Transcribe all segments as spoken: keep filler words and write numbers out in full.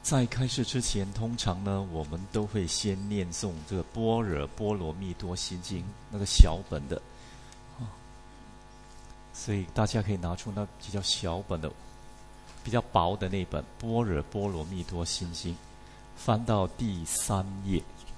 在开始之前，通常呢，我们都会先念诵这个般若波罗蜜多心经那个小本的，所以大家可以拿出那比较小本的、比较薄的那本般若波罗蜜多心经，翻到第三页。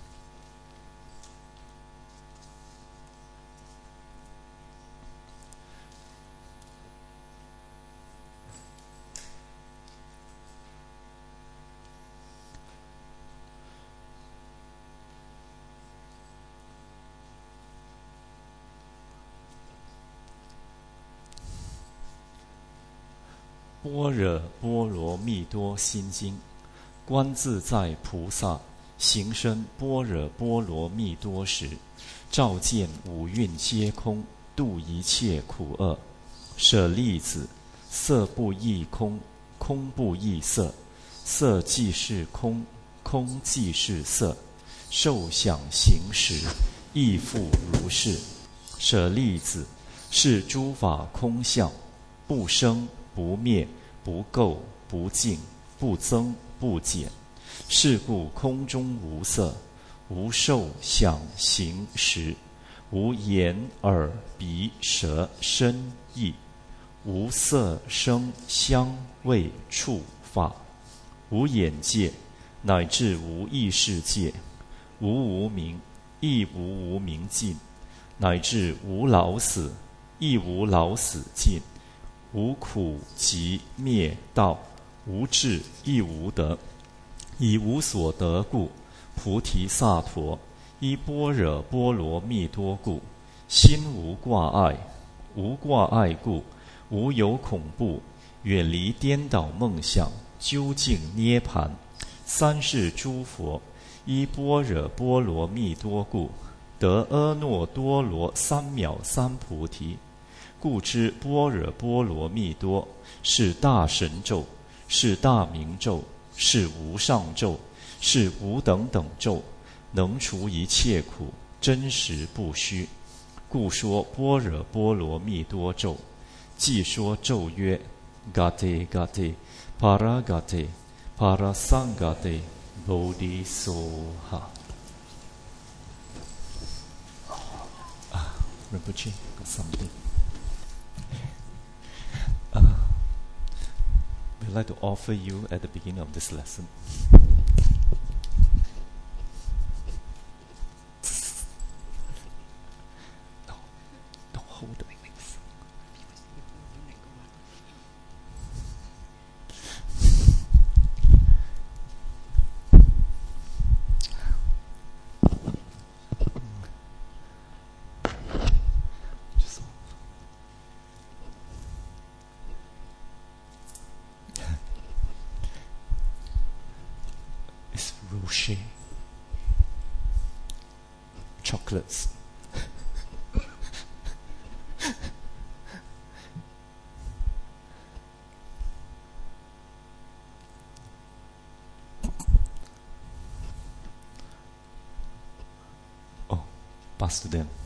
般若波罗蜜多心经，观自在菩萨行深般若波罗蜜多时，照见五蕴皆空，度一切苦厄。舍利子，色不异空，空不异色，色即是空，空即是色，受想行识，亦复如是。舍利子，是诸法空相，不生不灭，不垢不净，不增不减。是故空中无色，无受想行识，无眼耳鼻舌身意，无色声香味触法，无眼界，乃至无意识界，无无明，亦无无明尽，乃至无老死，亦无老死尽。无苦集灭道，无智亦无得。以无所得故，菩提萨埵依般若波罗蜜多故，心无挂碍。无挂碍故，无有恐怖，远离颠倒梦想，究竟涅盘。三世诸佛依般若波罗蜜多故，得阿耨多罗三藐三菩提。故知般若波罗蜜多是大神咒，是大明咒，是无上咒，是无等等咒，能除一切苦，真实不虚。故说般若波罗蜜多咒。即说咒曰 Gate Gate Para Gate Para Sangate Bodhisoha。 啊 Rinpoche got something. Uh, we'd like to offer you at the beginning of this lesson. No, don't hold it. Rocher chocolates. Oh, pass to them.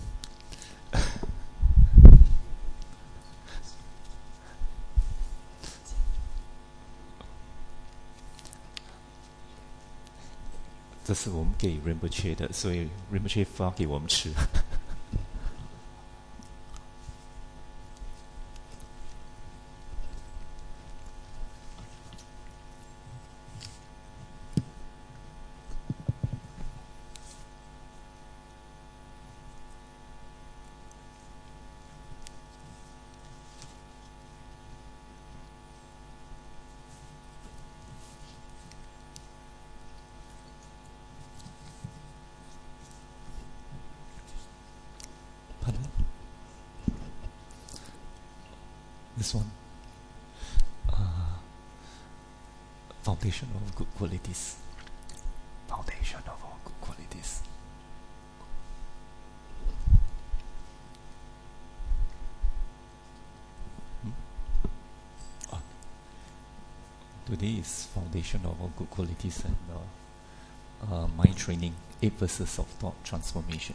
"这是我们给 Rinpoche 的，所以 Rinpoche 发给我们吃。This one, uh, foundation of good qualities. Foundation of all good qualities. Hmm? Ah. Today is foundation of all good qualities and uh, uh, mind training, eight verses of thought transformation.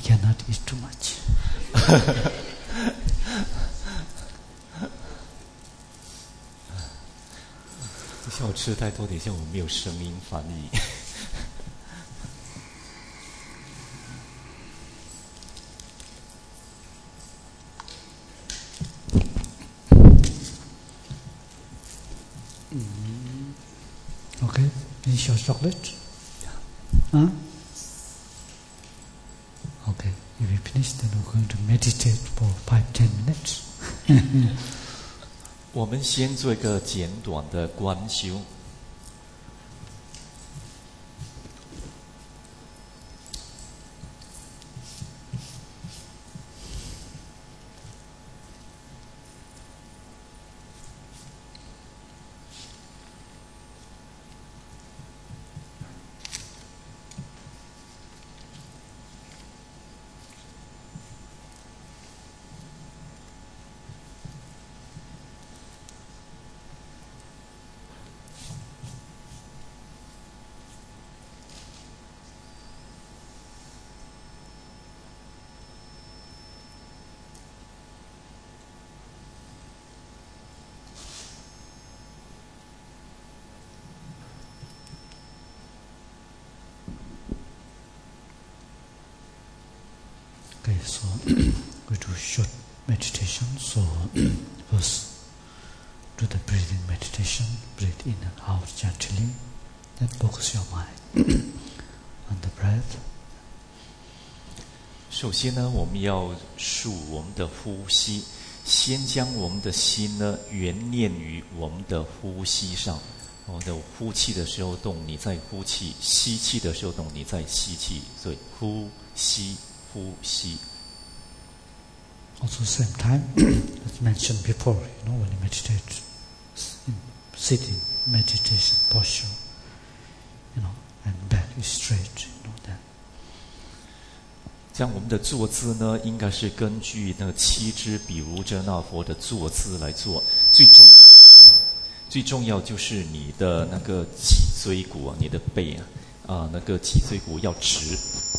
cannot eat too much. 不需要吃太多，等一下我没有声音翻译。 Okay, finish your chocolate? Huh? Okay, if you finish, then we're going to meditate for five, ten minutes. 我们先做一个简短的观修。 Okay, so we do short meditation. So first do the breathing meditation. Breathe in and out gently. Then focus your mind on the breath. 首先呢，我们要数我们的呼吸，先将我们的心呢原念于我们的呼吸上。我们的呼气的时候动，你在呼气；吸气的时候动，你在吸气。所以呼吸。呼吸。 Also, same time, as mentioned before, you know, when you meditate, in sitting meditation posture, you know, and back is straight, you know that. 这样我们的坐姿呢，应该是根据那个七支比如遮那佛的坐姿来做。最重要的呢，最重要就是你的那个脊椎骨啊，你的背啊，啊，那个脊椎骨要直。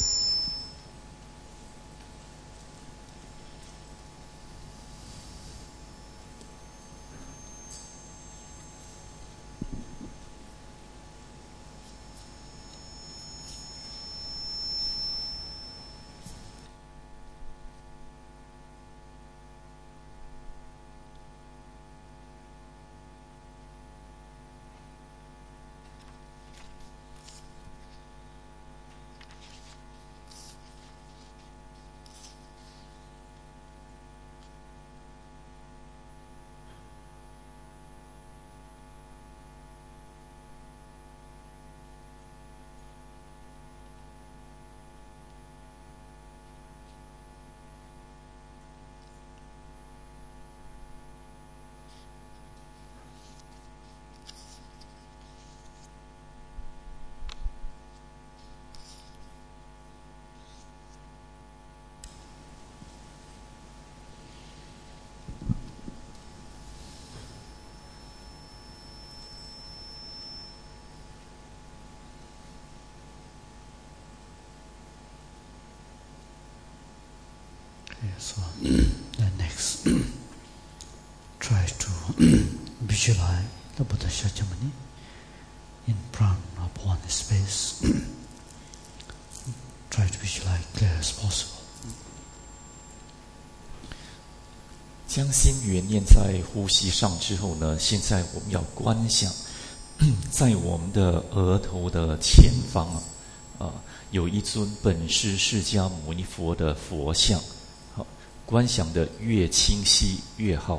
So, then next, try to visualize the Buddha Shakyamuni in front of one space. Try to visualize clear as possible. 将心原念在呼吸上之后呢，现在我们要观想，在我们的额头的前方啊，啊，有一尊本师释迦牟尼佛的佛像。 观想的越清晰越好。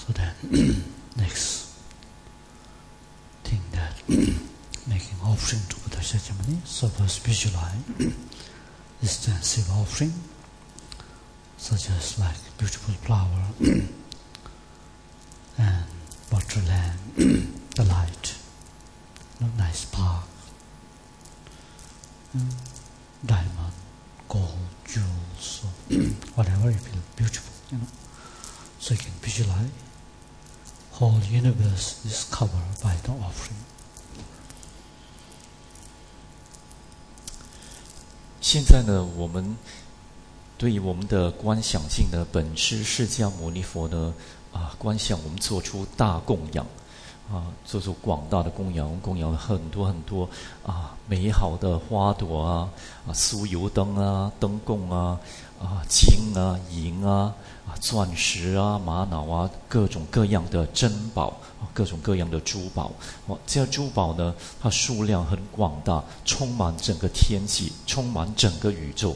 So then, next thing that making offering to Buddha Shakyamuni. So first visualize extensive offering, such as like beautiful flower and water land, the light, you know, nice park, you know, diamond, gold, jewels, or whatever you feel beautiful, you know. So you can visualize whole universe is covered by the offering. 现在呢，我们对于我们的观想性呢，本师释迦牟尼佛呢，啊，观想我们做出大供养，啊，做出广大的供养，供养了很多很多啊美好的花朵啊，啊酥油灯啊，灯供啊，啊金啊银啊，啊钻石啊玛瑙啊，各种各样的珍宝，各种各样的珠宝。哦，这些珠宝呢，它数量很广大，充满整个天际，充满整个宇宙。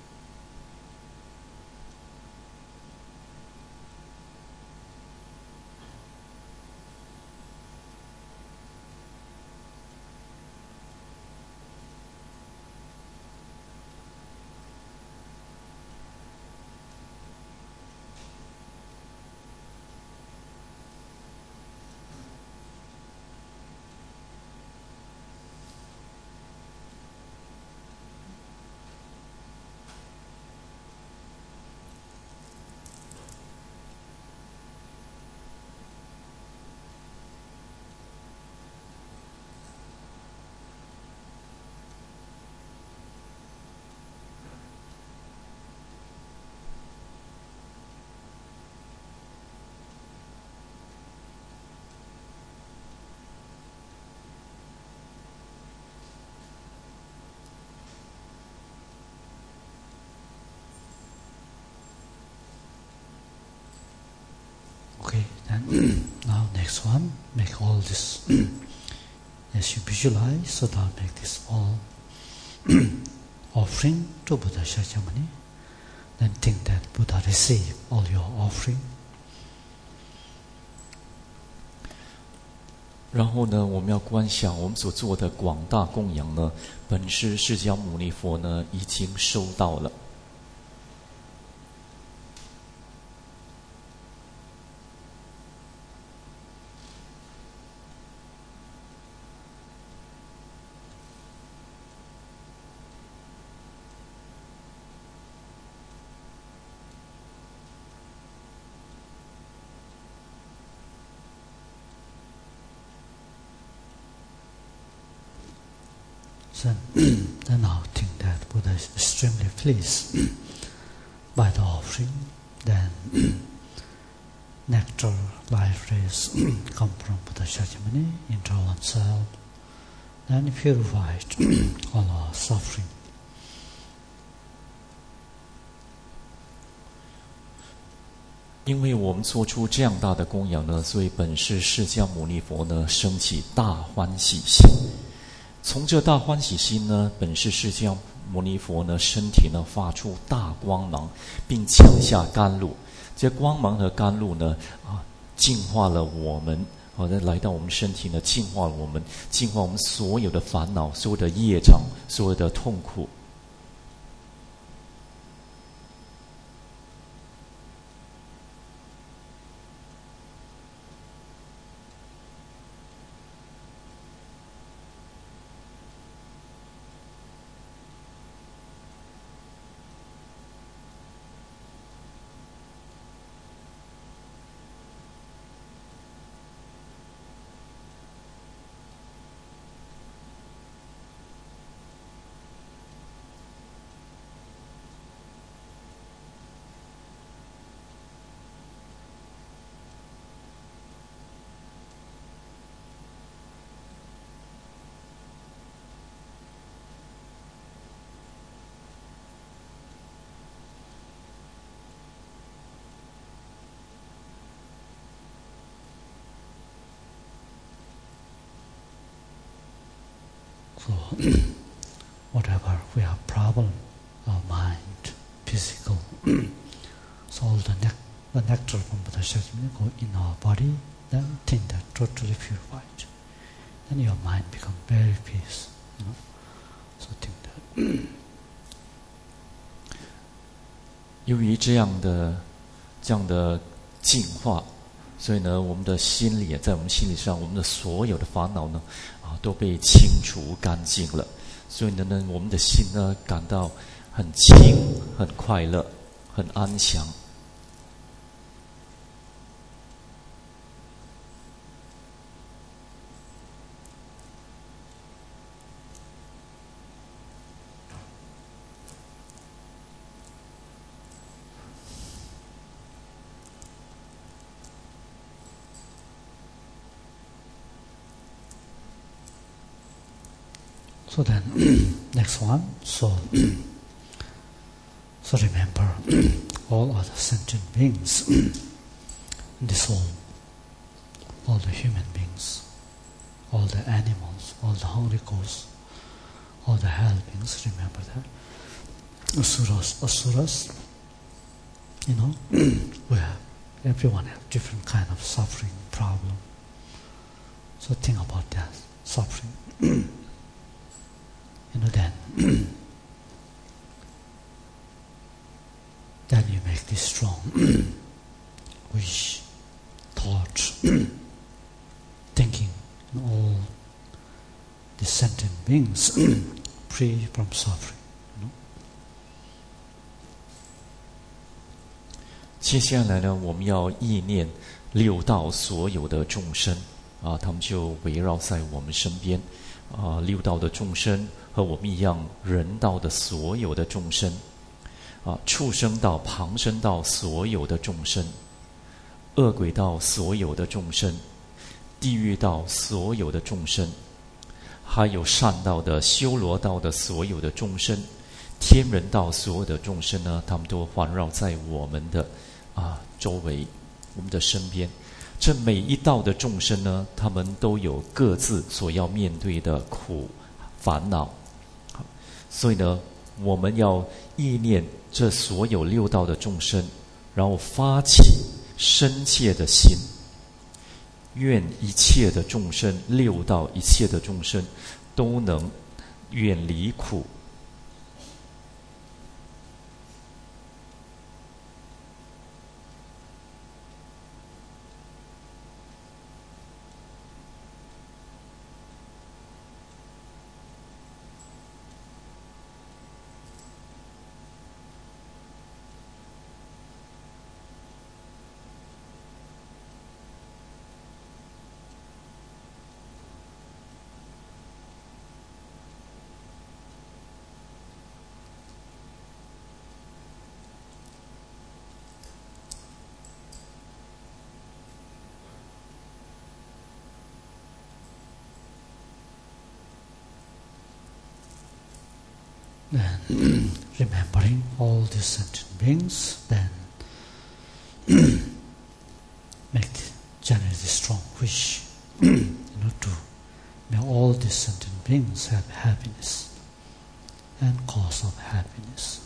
Okay, then now next one, make all this as you visualize, so now make this all offering to Buddha Shakyamuni. Then think that Buddha receive all your offering. 然后呢，我们要观想我们所做的广大供养呢，本师释迦牟尼佛呢已经收到了。 So then now think that Buddha is extremely pleased by the offering. Then nectar, life rays come from Buddha Shakyamuni into oneself. Then purified all our suffering. 因为我们做出这样大的供养呢，所以本师释迦牟尼佛呢升起大欢喜心。从这大欢喜心呢，本师释迦牟尼佛呢身体呢发出大光芒，并降下甘露。这光芒和甘露呢啊，净化了我们，好的来到我们身体呢，净化了我们，净化我们所有的烦恼、所有的业障、所有的痛苦。 So whatever we have problem, our mind, physical, so all the the nectar from Buddha Shastra go in our body, then think that totally purified. Then your mind becomes very peace. You know? So think that. 由于这样的这样的净化，所以呢，我们的心里在我们心理上，我们的所有的烦恼呢，啊，都被清除干净了。所以呢，呢，我们的心呢，感到很轻、很快乐、很安详。 So then, next one. So, so remember, all other sentient beings in this world, all the human beings, all the animals, all the holy ghosts, all the hell beings. Remember that. Asuras, asuras. You know, we have everyone have different kind of suffering problem. So think about that suffering. You know, then, then you make this strong wish, thought, thinking, and all the sentient beings free from suffering. You know? 接下来呢，我们要意念六道所有的众生啊，他们就围绕在我们身边啊，六道的众生。和我们一样，人道的所有的众生，啊，畜生道、旁生道所有的众生，恶鬼道所有的众生，地狱道所有的众生，还有善道的、修罗道的所有的众生，天人道所有的众生呢，他们都环绕在我们的啊周围，我们的身边。这每一道的众生呢，他们都有各自所要面对的苦、烦恼。所以呢，我们要意念这所有六道的众生，然后发起深切的心，愿一切的众生，六道一切的众生都能远离苦。 Then, remembering all these sentient beings, then make generate a strong wish, you know, to may all these sentient beings have happiness and cause of happiness.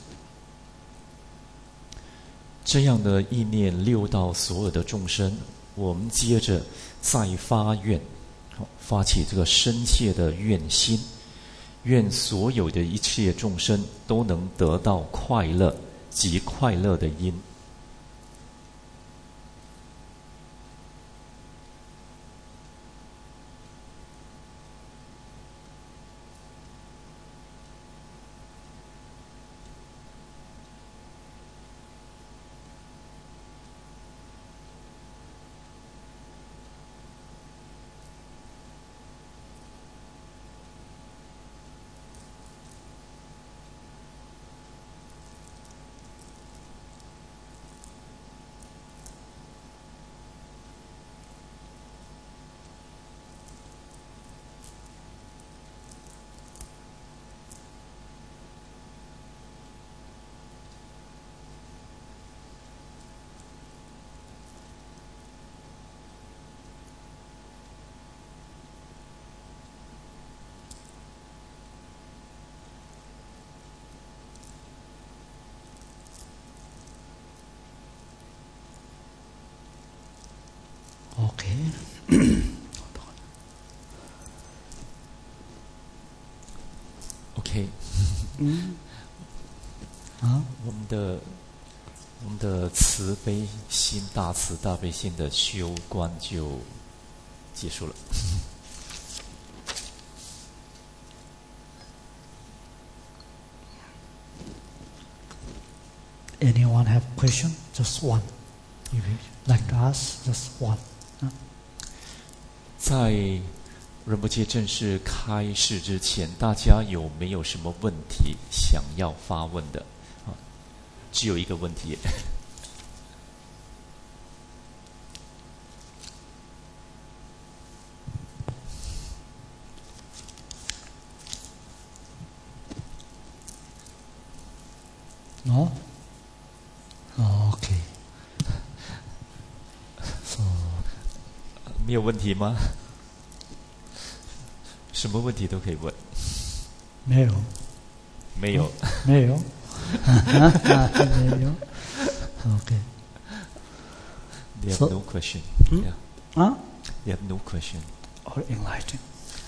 这样的意念六道所有的众生，我们接着再发愿，发起这个深切的愿心。愿所有的一切众生都能得到快乐及快乐的因。 OK。 OK。 嗯。啊， 我们的我们的慈悲心、大慈大悲心的修观就结束了。 Anyone have question? Just one. If you like to ask, just one. 在仁波切正式开示之前，大家有没有什么问题想要发问的？啊，只有一个问题。 No? Oh, okay. So, 没有问题吗？什么问题都可以问。 没有。 没有。 没有。没有。Okay. They have So, no question. Hmm? Yeah. Huh? They have no question. Or enlightened.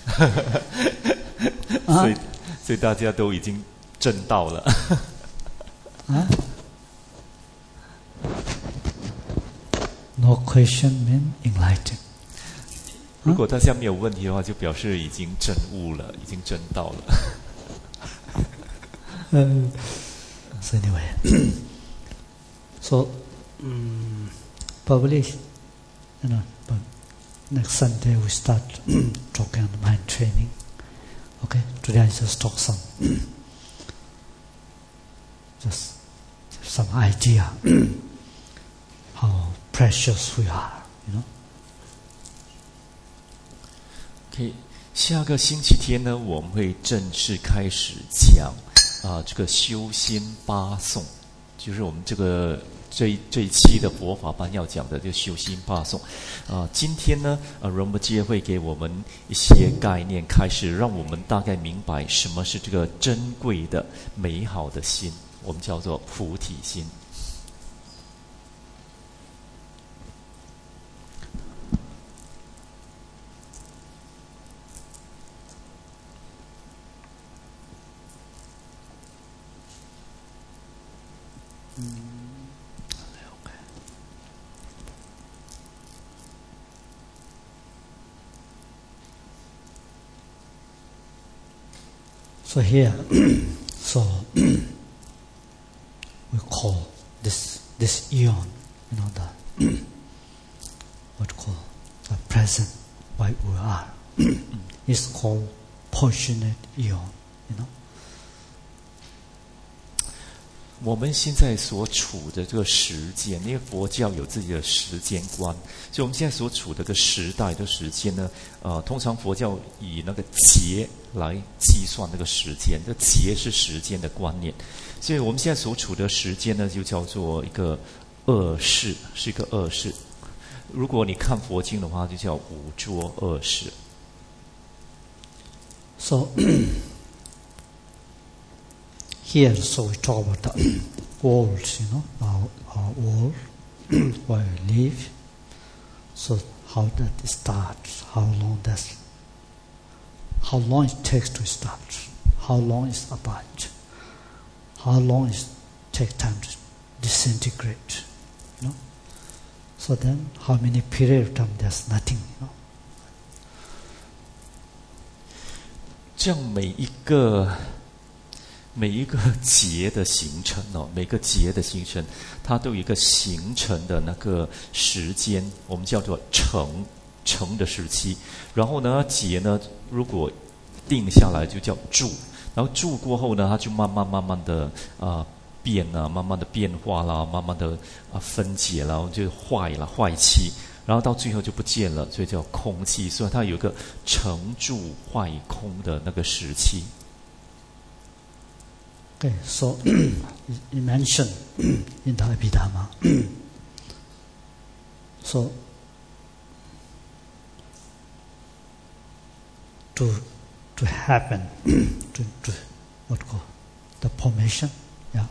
所以，所以大家都已经证到了。 Huh? No question mean enlightened. 如果大家没有问题的话，就表示已经证悟了，已经证到了。 uh, so anyway, so um, probably, you know, but next Sunday we start talking on mind training. Okay, today I just talk some, just some idea how precious we are, you know. OK， 下个星期天呢，我们会正式开始讲啊、呃、这个修心八颂，就是我们这个这一这一期的佛法班要讲的这个修心八颂。啊、呃，今天呢，呃，仁波切会给我们一些概念，开始让我们大概明白什么是这个珍贵的、美好的心，我们叫做菩提心。 So here, so we call this this eon, you know, the what call the present, why we are, is called passionate eon, you know. 我们现在所处的这个时间，因为佛教有自己的时间观，所以我们现在所处的这个时代的时间呢，呃，通常佛教以那个劫来计算那个时间，这劫是时间的观念，所以我们现在所处的时间呢，就叫做一个二世，是一个二世。如果你看佛经的话，就叫五浊二世。 So here, so we talk about the world, you know, our, our world, where we live. So how that starts, how long does, how long it takes to start, how long is about, how long it takes time to disintegrate, you know. So then, how many period of time there's nothing, you know. 这样每一个。每一个节的形成哦，每个节的形成，它都有一个形成的那个时间，我们叫做成成的时期。然后呢，节呢，如果定下来就叫住，然后住过后呢，它就慢慢慢慢的啊、呃、变啊，慢慢的变化啦，慢慢的啊、呃、分解啦，就坏了坏气，然后到最后就不见了，所以叫空气。所以它有一个成住坏空的那个时期。 Okay, so you mentioned in the Abhidhamma. So to to happen, to, to what call the formation, yeah,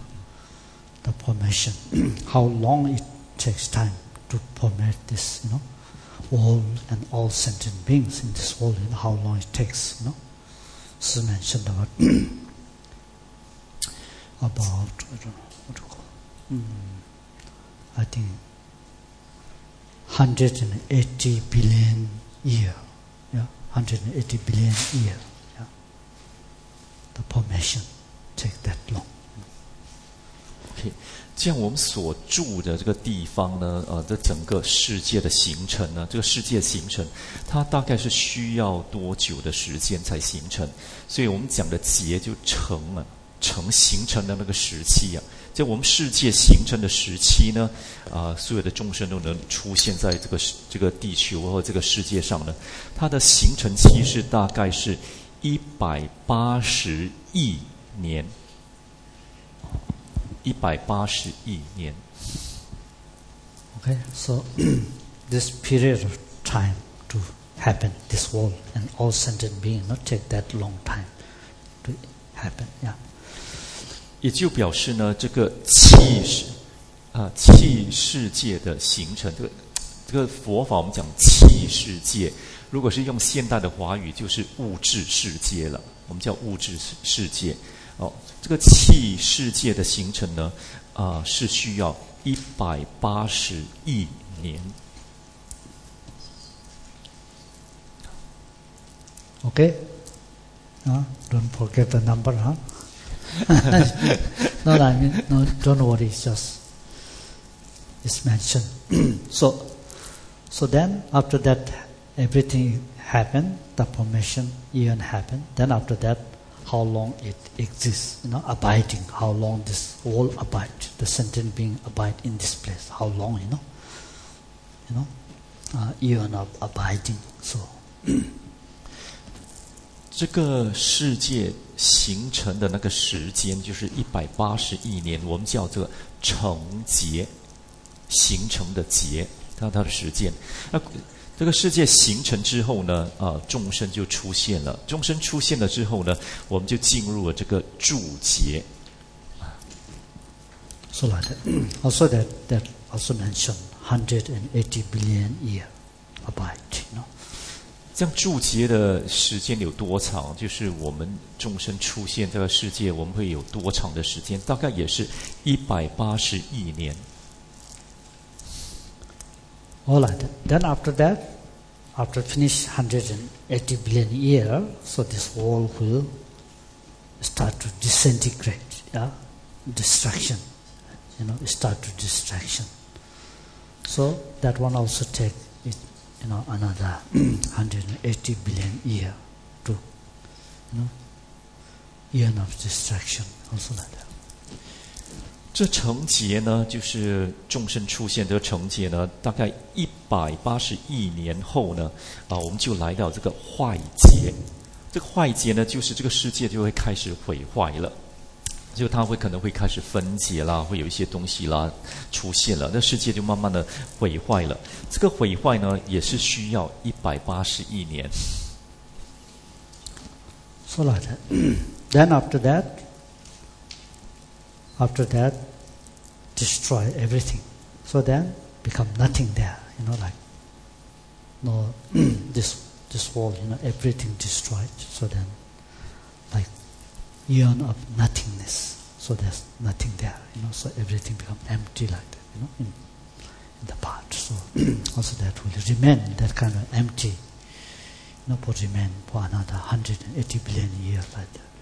the formation. How long it takes time to formate this, you know, all and all sentient beings in this world, and how long it takes, you know. This is mentioned about about I don't know what to call. Mm, I think one hundred eighty billion year, yeah, one hundred eighty billion year, yeah. The formation take that long. OK， 这样我们所住的这个地方呢，呃，这整个世界的形成呢，这个世界形成，它大概是需要多久的时间才形成？所以我们讲的劫就成了，成形成的那个时期啊。就我们世界形成的时期呢，啊、呃，所有的众生都能出现在这个这个地球或这个世界上呢，它的形成期是大概是一百八十亿年。一百八十亿年。 Okay, so this period of time to happen, this world and all sentient beings not take that long time to happen, yeah. 也就表示呢，这个气世啊，气世界的形成，这个这个佛法我们讲气世界，如果是用现代的华语，就是物质世界了。我们叫物质世界。哦，这个气世界的形成呢，啊、呃，是需要一百八十亿年。 Okay, uh, don't forget the number, huh? No, I mean, no, don't worry. It's just it's mentioned. so, so then after that, everything happened. The formation even happened. Then after that, how long it exists, you know, abiding, how long this all abide, the sentient being abide in this place, how long, you know, you know, uh, even of abiding, so. 这个世界形成的那个时间就是一百八十亿年，我们叫这个成劫，形成的劫，它它的时间。那这个世界形成之后呢，啊、呃，众生就出现了。众生出现了之后呢，我们就进入了这个住劫。 So like that. Also that that also mentioned one hundred eighty billion year abide, you know. 这样住劫的时间有多长？就是我们众生出现这个世界，我们会有多长的时间？大概也是一百八十亿年。 All right. Then after that, after finish one hundred eighty billion year, so this world will start to disintegrate, yeah, destruction, you know, start to destruction. So that one also take it, you know, another one hundred eighty billion year to, you know, year of destruction, also like that. 这成劫呢，就是众生出现这个成劫呢，大概一百八十亿年后呢，啊，我们就来到这个坏劫。这个坏劫呢，就是这个世界就会开始毁坏了，就它会可能会开始分解啦，会有一些东西啦出现了，那世界就慢慢的毁坏了。这个毁坏呢，也是需要一百八十亿年。 So like that. Then after that. After that, destroy everything. So then, become nothing there. You know, like no this this world. You know, everything destroyed. So then, like eon of nothingness. So there's nothing there. You know, so everything become empty like that. You know, in, in the part. So also that will remain that kind of empty. You know, will remain for another one hundred eighty billion years like that.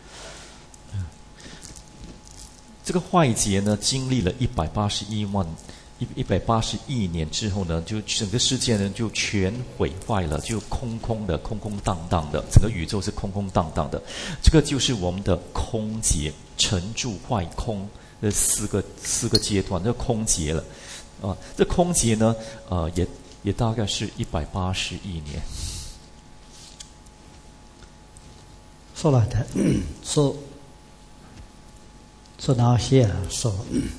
这个坏劫呢，经历了一百八十一万一一百八十亿年之后呢，就整个世界呢就全毁坏了，就空空的、空空荡荡的，整个宇宙是空空荡荡的。这个就是我们的空劫，沉住坏空这四个四个阶段，这空劫了啊。这空劫呢，呃，也也大概是一百八十亿年。 So like that. So. So now here, so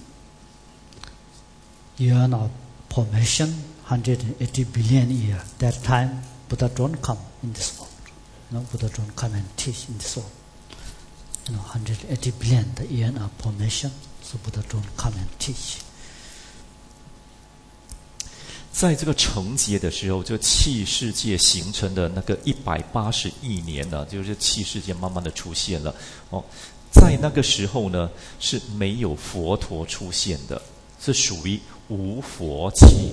eon of formation, one hundred eighty billion years. That time, Buddha don't come in this world. You know, Buddha don't come and teach in this world. You know, one hundred eighty billion, the eon of formation. So Buddha don't come and teach. 在这个成劫的时候，这气世界形成的那个一百八十亿年呢，就是气世界慢慢的出现了。哦，在那个时候呢，是没有佛陀出现的，是属于无佛期。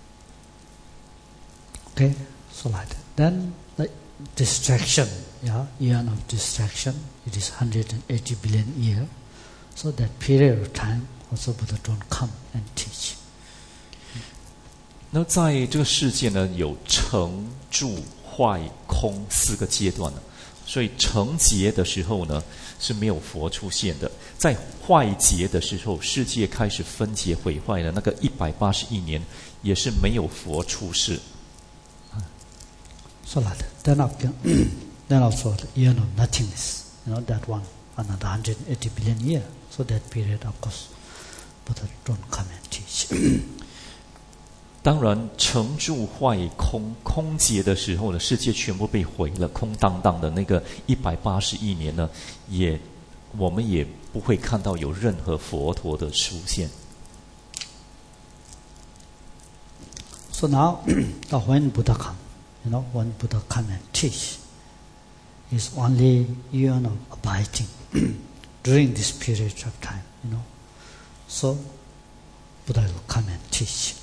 Okay, so like that. Then the distraction, yeah, eon of distraction, it is one hundred eighty billion years. So that period of time, also Buddha don't come and teach. 那在这个世界呢，有成、住、坏、空四个阶段呢。所以成劫的时候呢，是没有佛出现的。在坏劫的时候，世界开始分解毁坏的那个一百八十亿年，也是没有佛出世。 So like that. Then, again, then also the eon of nothingness. You know that one, another one hundred eighty billion years. So that period, of course, Buddha don't come and teach. 当然，成住坏空空劫的时候呢，世界全部被毁了，空荡荡的那个一百八十亿年呢，也我们也不会看到有任何佛陀的出现。 So now, when Buddha come, you know, when Buddha come and teach, is only eon of abiding during this period of time, you know. So Buddha will come and teach.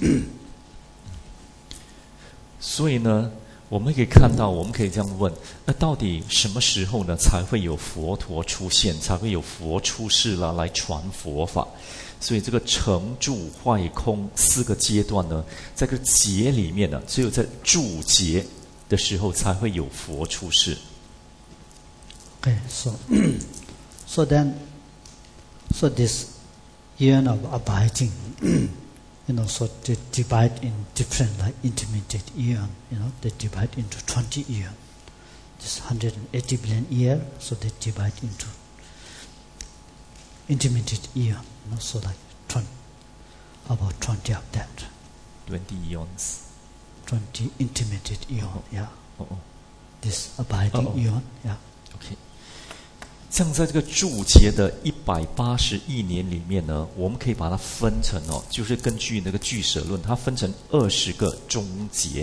所以呢，我们可以看到，我们可以这样问：那到底什么时候呢，才会有佛陀出现，才会有佛出世了，来传佛法？所以这个成住坏空四个阶段呢，在这个劫里面呢，只有在住劫的时候才会有佛出世。 Okay, so so then, so this eon of abiding, you know, so they divide in different like intermediate eon, you know, they divide into twenty eon. This one hundred eighty billion year, so they divide into intermediate eon, you know, so like twenty, about twenty of that. Twenty eons. Twenty intermediate eon, oh. yeah. Oh, oh. This abiding oh, oh. eon, yeah. Okay. 像在这个住劫的一百八十亿年里面呢，我们可以把它分成哦，就是根据那个俱舍论，它分成二十个中劫。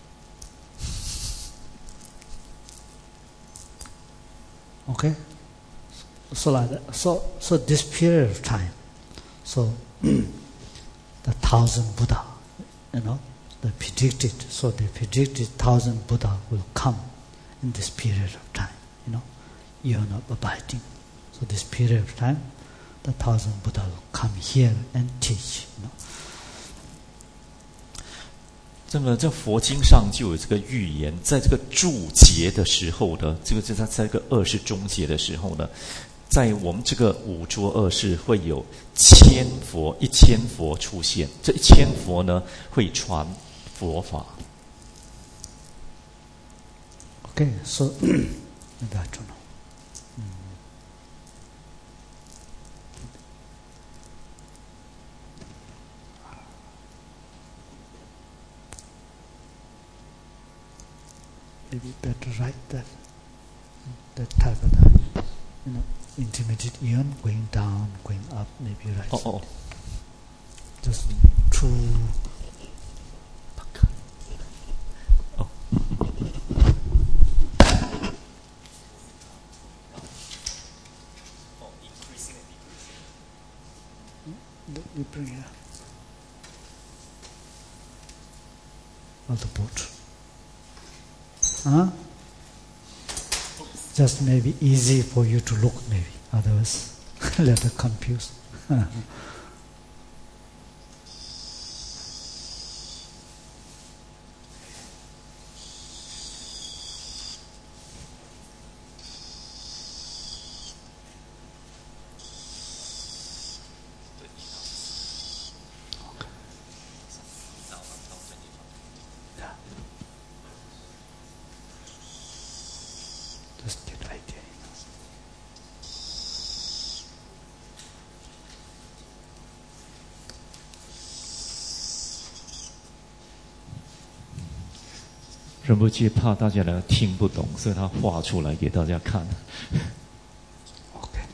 Okay, so like that. So so this period of time, so the thousand Buddha, you know, they predicted. So they predicted thousand Buddha will come in this period of time, you know. Eon of abiding. So this period of time, the thousand Buddha will come here and teach. You know. 这么在佛经上就有这个预言，在这个住劫的时候呢，这个就在在这个二世中劫的时候呢，在我们这个五浊恶世会有千佛一千佛出现，这一千佛呢会传佛法。 Okay, so maybe I don't know. Maybe better write that that type of that, you know, intermediate eon going down, going up. Maybe write. Oh, oh. Just two. Oh. Oh, increasing and decreasing. Let me bring it. On the boat. Huh? Just maybe easy for you to look, maybe. Otherwise, let it confuse. Just get idea. You know. 仁波切怕大家呢听不懂，所以他画出来给大家看。 Okay.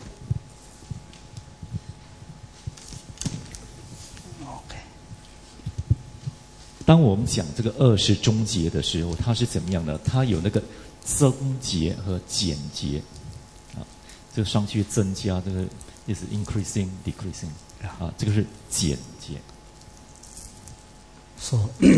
Okay. 当我们讲这个二十终结的时候，它是怎么样的？它有那个增节和减节啊，这个上去增加，这个也是 increasing decreasing 啊，这个是减节。 So,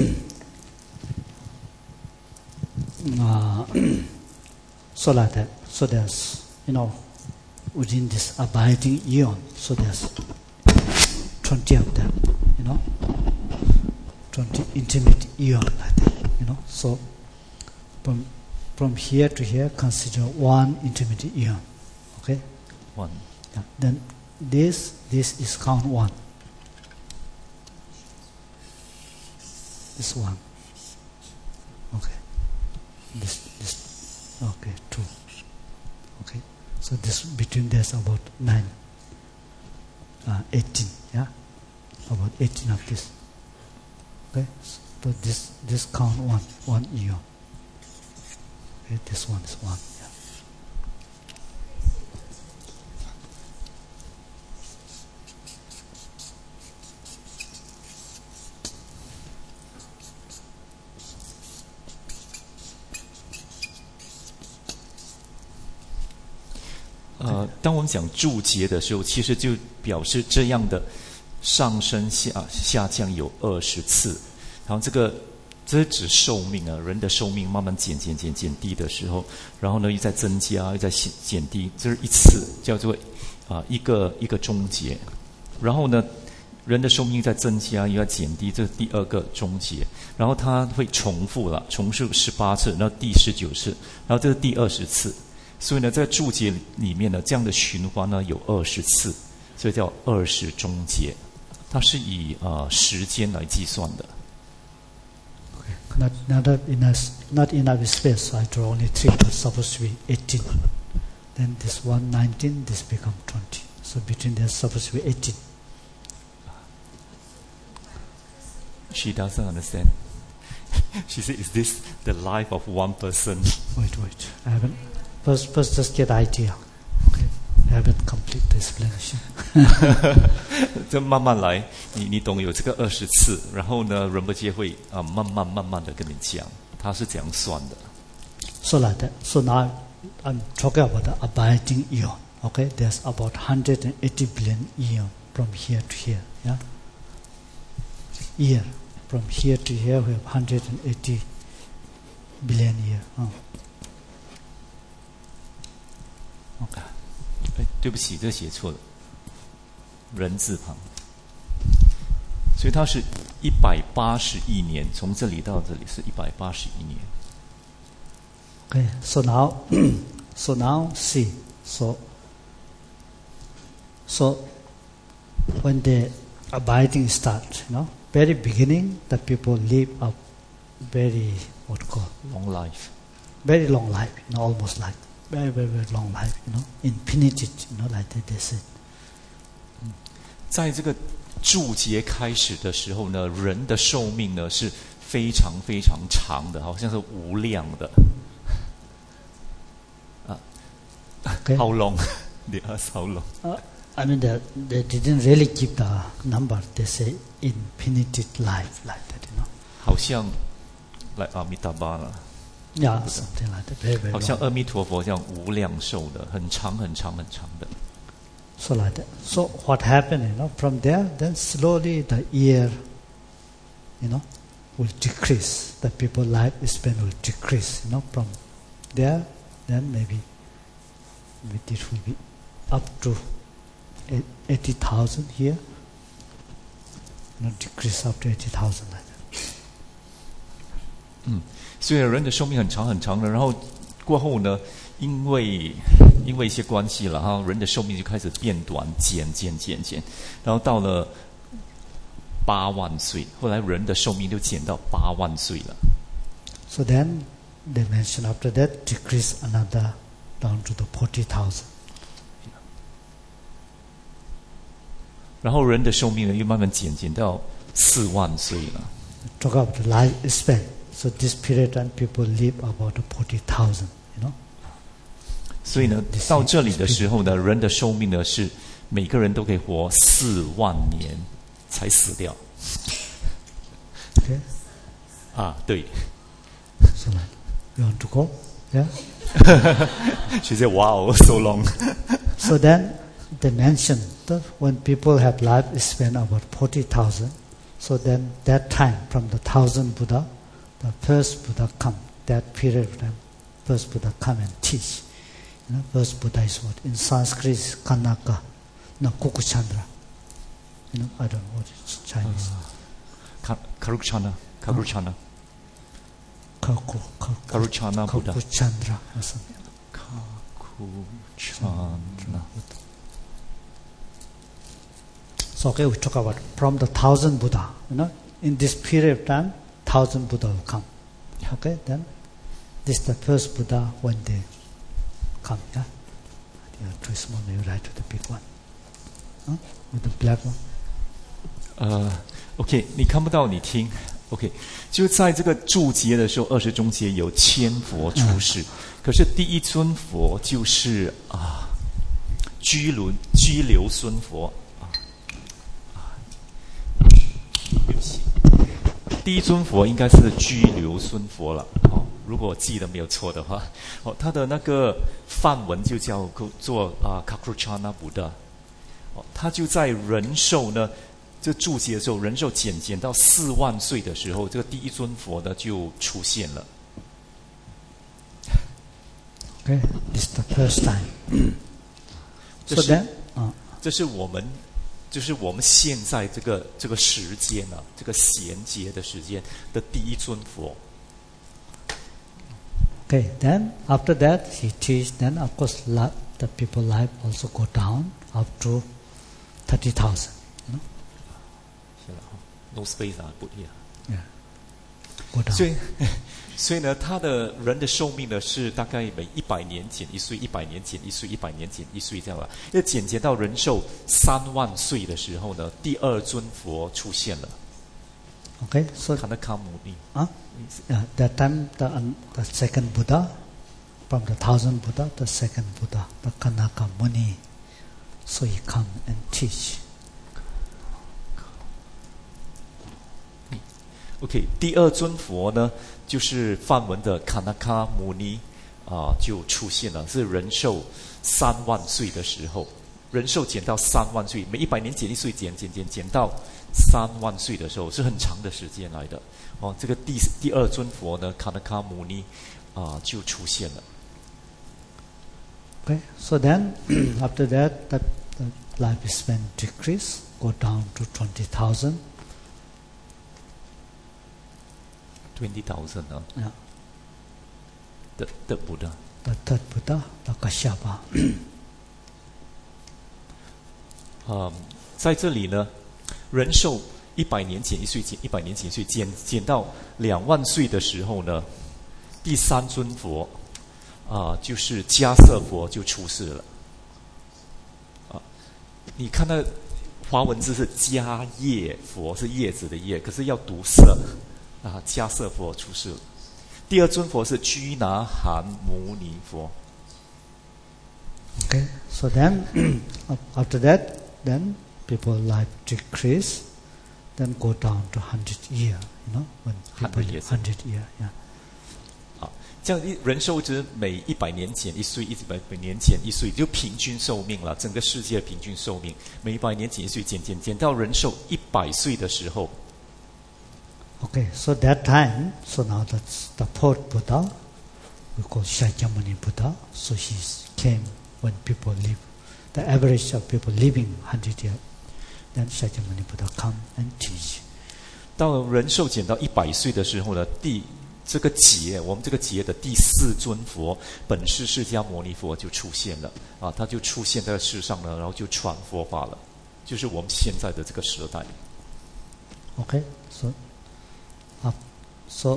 uh, so like that. So there's, you know, within this abiding eon, so there's twenty of them, you know, twenty intimate eon like that, you know. So from from here to here, consider one intimate eon, okay? One. Yeah. Then this this is count one. This one. Okay. This this okay, two. Okay. So this between there's about nine. Uh, eighteen, yeah? About eighteen of this. Okay? So this this count one, one eon. Okay, this one is one, yeah. 呃，当我们讲注解的时候，其实就表示这样的上升下下降有二十次，然后这个这是指寿命啊，人的寿命慢慢减减减减低的时候，然后呢又在增加，又在减低，这是一次叫做啊、呃、一个一个终结，然后呢人的寿命在增加又在减低，这是第二个终结，然后它会重复了，重复十八次，然后第十九次，然后这是第二十次。所以呢，在注解里面呢，这样的循环呢有二十次，所以叫二十终结。它是以呃时间来计算的。 Okay. Not not enough not enough space, so I draw only three. It's supposed to be eighteen. Then this one nineteen, this become twenty. So between there's supposed to be eighteen. She doesn't understand. She said, "Is this the life of one person?" Wait, wait. I haven't. First, first, just get idea. Okay, I haven't complete the explanation. 这慢慢来，你你懂有这个二十次，然后呢，仁波切会啊、呃、慢慢慢慢的跟你讲，他是怎样算的。 So like that. So now I'm talking about the abiding eon. Okay, there's about one hundred eighty billion eon from here to here. Yeah. Year from here to here we have one hundred eighty billion year. Oh. 哎，对不起，这写错了，人字旁，所以它是一百八十亿年，从这里到这里是一百八十亿年。 Okay, so now, so now see, so, so when the abiding starts, you know, very beginning, the people live a very what call long life, very long life, you know, almost like. Very, very, very long life, you know, infinity, you know, like they said. 在这个注解开始的时候呢，人的寿命呢是非常非常长的，好像是无量的。啊 Okay. How long? They ask how long? Uh, I mean, they, they didn't really give the number. They say infinity life, like that, you know. 好像 like 阿弥陀佛了。 Yeah, something like that. Very, very 好像 long. 阿弥陀佛这样无量寿的，很长很长很长的。 So like that. So what happened, you know, from there, then slowly the year, you know, will decrease. The people life span will decrease, you know, from there, then maybe, maybe it will be up to eighty thousand here. You know, decrease up to eighty thousand like that. 嗯。虽然人的寿命很长很长的，然后过后呢，因为因为一些关系了哈，人的寿命就开始变短，减减减减，然后到了八万岁，后来人的寿命就减到八万岁了。 So then they mention after that decrease another down to the forty thousand. 然后人的寿命呢又慢慢减减到四万岁了。 Talk about the life span. So this period and people live about forty thousand, you know. 所以呢，到这里的时候呢，人的寿命呢是每个人都可以活四万年才死掉。 Okay. 啊，对。 So like, you want to go? Yeah. She said, "Wow, so long." So then they mentioned that when people have lifespan about forty thousand, so then that time from the thousand Buddha, the first Buddha come. That period of time, first Buddha come and teach. You know, first Buddha is what in Sanskrit is Kanaka, no Kukuchandra. You know, I don't know what it's Chinese. Uh, Karuchana, Karuchana, Kaku, Kaku, Karuchana Buddha. Kakuchandra or something. Kakuchana. So okay, we talk about from the thousand Buddha. You know, in this period of time, thousand Buddha will come. Okay, then this is the first Buddha when they come. Yeah, you are too small. Maybe write with the big one. Huh? With the black one. 呃 ，OK， 你看不到，你听。OK， 就在这个注解的时候，二十中节有千佛出世，嗯、可是第一尊佛就是啊，居轮居留孙佛啊啊，对不起，第一尊佛应该是居留孙佛了。哦，如果我记得没有错的话，哦，他的那个梵文就叫做啊 Kakuchana Buddha， 哦，他就在人寿呢。这注解的时候，人寿减减到四万岁的时候，这个第一尊佛呢就出现了。 Okay, this is the first time. 这 So 是 then, uh, 这是我们，就是我们现在这个这个时间啊，这个衔接的时间的第一尊佛。 Okay, then after that he teach. Then of course the people life also go down up to thirty thousand. No space 啊 ，put here. Yeah, go down. 所以，所以呢，他的人的寿命呢是大概每一百年减一岁，一百年减一岁，一百年减一岁这样了。要减减到人寿三万岁的时候呢，第二尊佛出现了。 Okay, so Kanaka Muni. Huh? Uh, that time the um, the second Buddha, from the thousand Buddha, the second Buddha, the Kanaka Muni, so he come and teach. OK， 第二尊佛呢，就是梵文的 Kanaka Muni 啊、呃，就出现了，是人寿三万岁的时候，人寿减到三万岁，每一百年减一岁，减减减减到三万岁的时候，是很长的时间来的。哦，这个第第二尊佛呢 ，Kanaka Muni 啊、呃，就出现了。 Okay, so then after that, the, the lifespan decrease, go down to twenty thousand. Twenty thousand 啊 Yeah. The the Buddha. The third Buddha, the Kashyapa. 嗯，在这里呢，人寿一百年减一岁，减一百年减一岁，减减到两万岁的时候呢，第三尊佛啊、呃，就是迦叶佛就出世了。啊，你看那华文字是迦叶佛，是叶子的叶，可是要读色。啊，迦叶佛出世了。第二尊佛是居拿含牟尼佛。 Okay, so then after that, then people life decrease, then go down to hundred year. You know, when people live hundred year, yeah. 啊，这样人寿值每一百年减一岁，一百年减一岁，就平均寿命了。整个世界平均寿命，每一百年减一岁，减减减到人寿一百岁的时候。 Okay, so that time, so now that's the fourth Buddha, we call Shakyamuni Buddha. So he came when people live, the average of people living hundred years. Then Shakyamuni Buddha come and teach. 到人寿减到一百岁的时候呢，第这个劫，我们这个劫的第四尊佛，本师释迦牟尼佛就出现了啊，他就出现在世上呢，然后就传佛法了，就是我们现在的这个时代。 Okay, so. Up. So,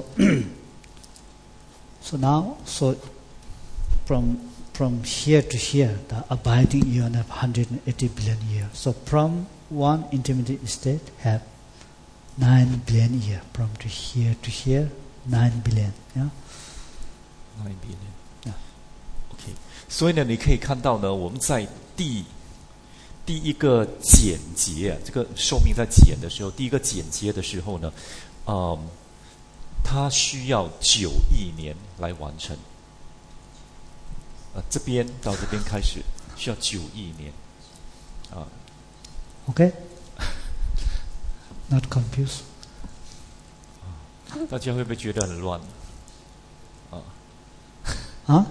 so now, so from from here to here, the abiding eon have one hundred eighty billion years. So from one intermediate state have nine billion years. From to here to here, nine billion. Yeah. Nine billion. Yeah. OK， 所以呢，你可以看到呢，我们在第第一个减劫，这个寿命在减的时候，第一个减劫的时候呢。嗯， 它需要九亿年来完成。呃，这边到这边开始需要九亿年。啊 Okay? Not confused. 大家会不会觉得很乱？啊 Huh?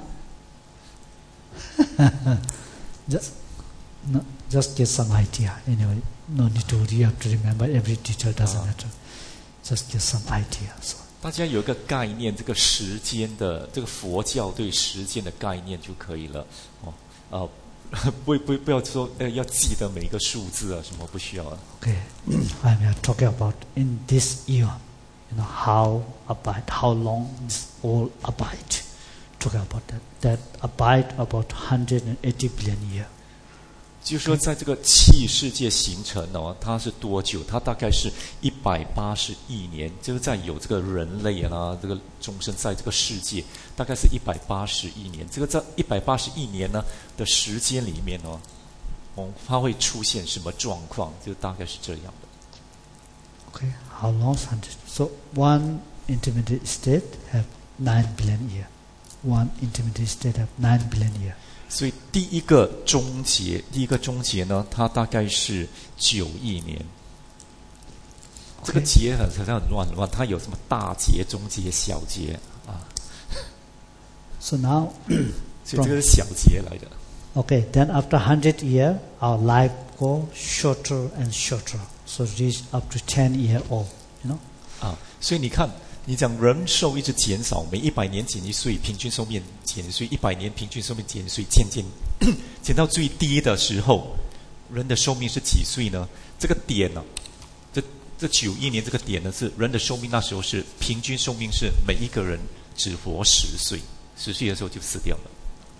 just, no, just get some idea. Anyway, no need to you have to remember every detail doesn't Ah. matter. Just get some idea. So. 大家有一个概念，这个时间的这个佛教对时间的概念就可以了。哦，啊、不不不要说呃要记得每一个数字啊，什么不需要啊。 Okay, I'm here talking about in this year, you know, how abide, how long this all abide. Talking about that, that abide about one hundred eighty billion years. 就是说，在这个气世界形成哦，它是多久？它大概是一百八十亿年，就是在有这个人类啊，这个众生在这个世界，大概是一百八十亿年。这个在一百八十亿年呢的时间里面哦，哦，它会出现什么状况？就大概是这样的。 Okay, how long is one hundred? So one intermediate state have nine billion years. One intermediate state have nine billion years. 所以第一个终结，第一个终结呢，它大概是九亿年。这个劫很好像很乱很乱，它有什么大劫、中劫、小劫啊？ So now, 所以这个是小劫来的。 okay, then after one hundred years, our life go shorter and shorter. So reach up to ten years old, you know. 啊，所以你看，你讲人寿一直减少，每一百年减一岁，平均寿命减一岁，一百年平均寿命减一岁，渐渐减到最低的时候，人的寿命是几岁呢？这个点呢、啊，这这九亿年这个点呢，是人的寿命那时候是平均寿命是每一个人只活十岁，十岁的时候就死掉了。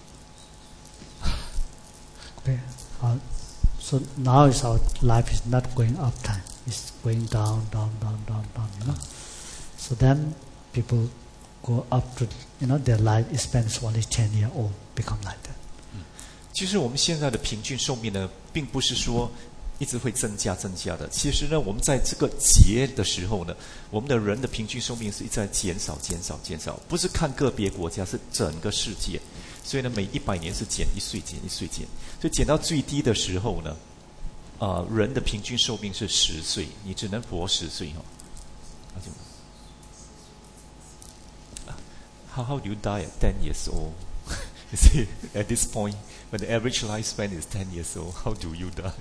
Okay. Uh, so now is our life is not going up time. It's going down, down, down, down, down, you know. So then people go up to, you know, their life span is only ten years old, become like that. 其实我们现在的平均寿命呢，并不是说一直会增加增加的。其实呢，我们在这个劫的时候呢，我们的人的平均寿命是一直在减少、减少、减少，不是看个别国家，是整个世界。所以呢，每一百年是减一岁、减一岁、减，所以减到最低的时候呢，呃，人的平均寿命是十岁，你只能活十岁哈。How how do you die at ten years old? You see, at this point, when the average lifespan is ten years old, how do you die?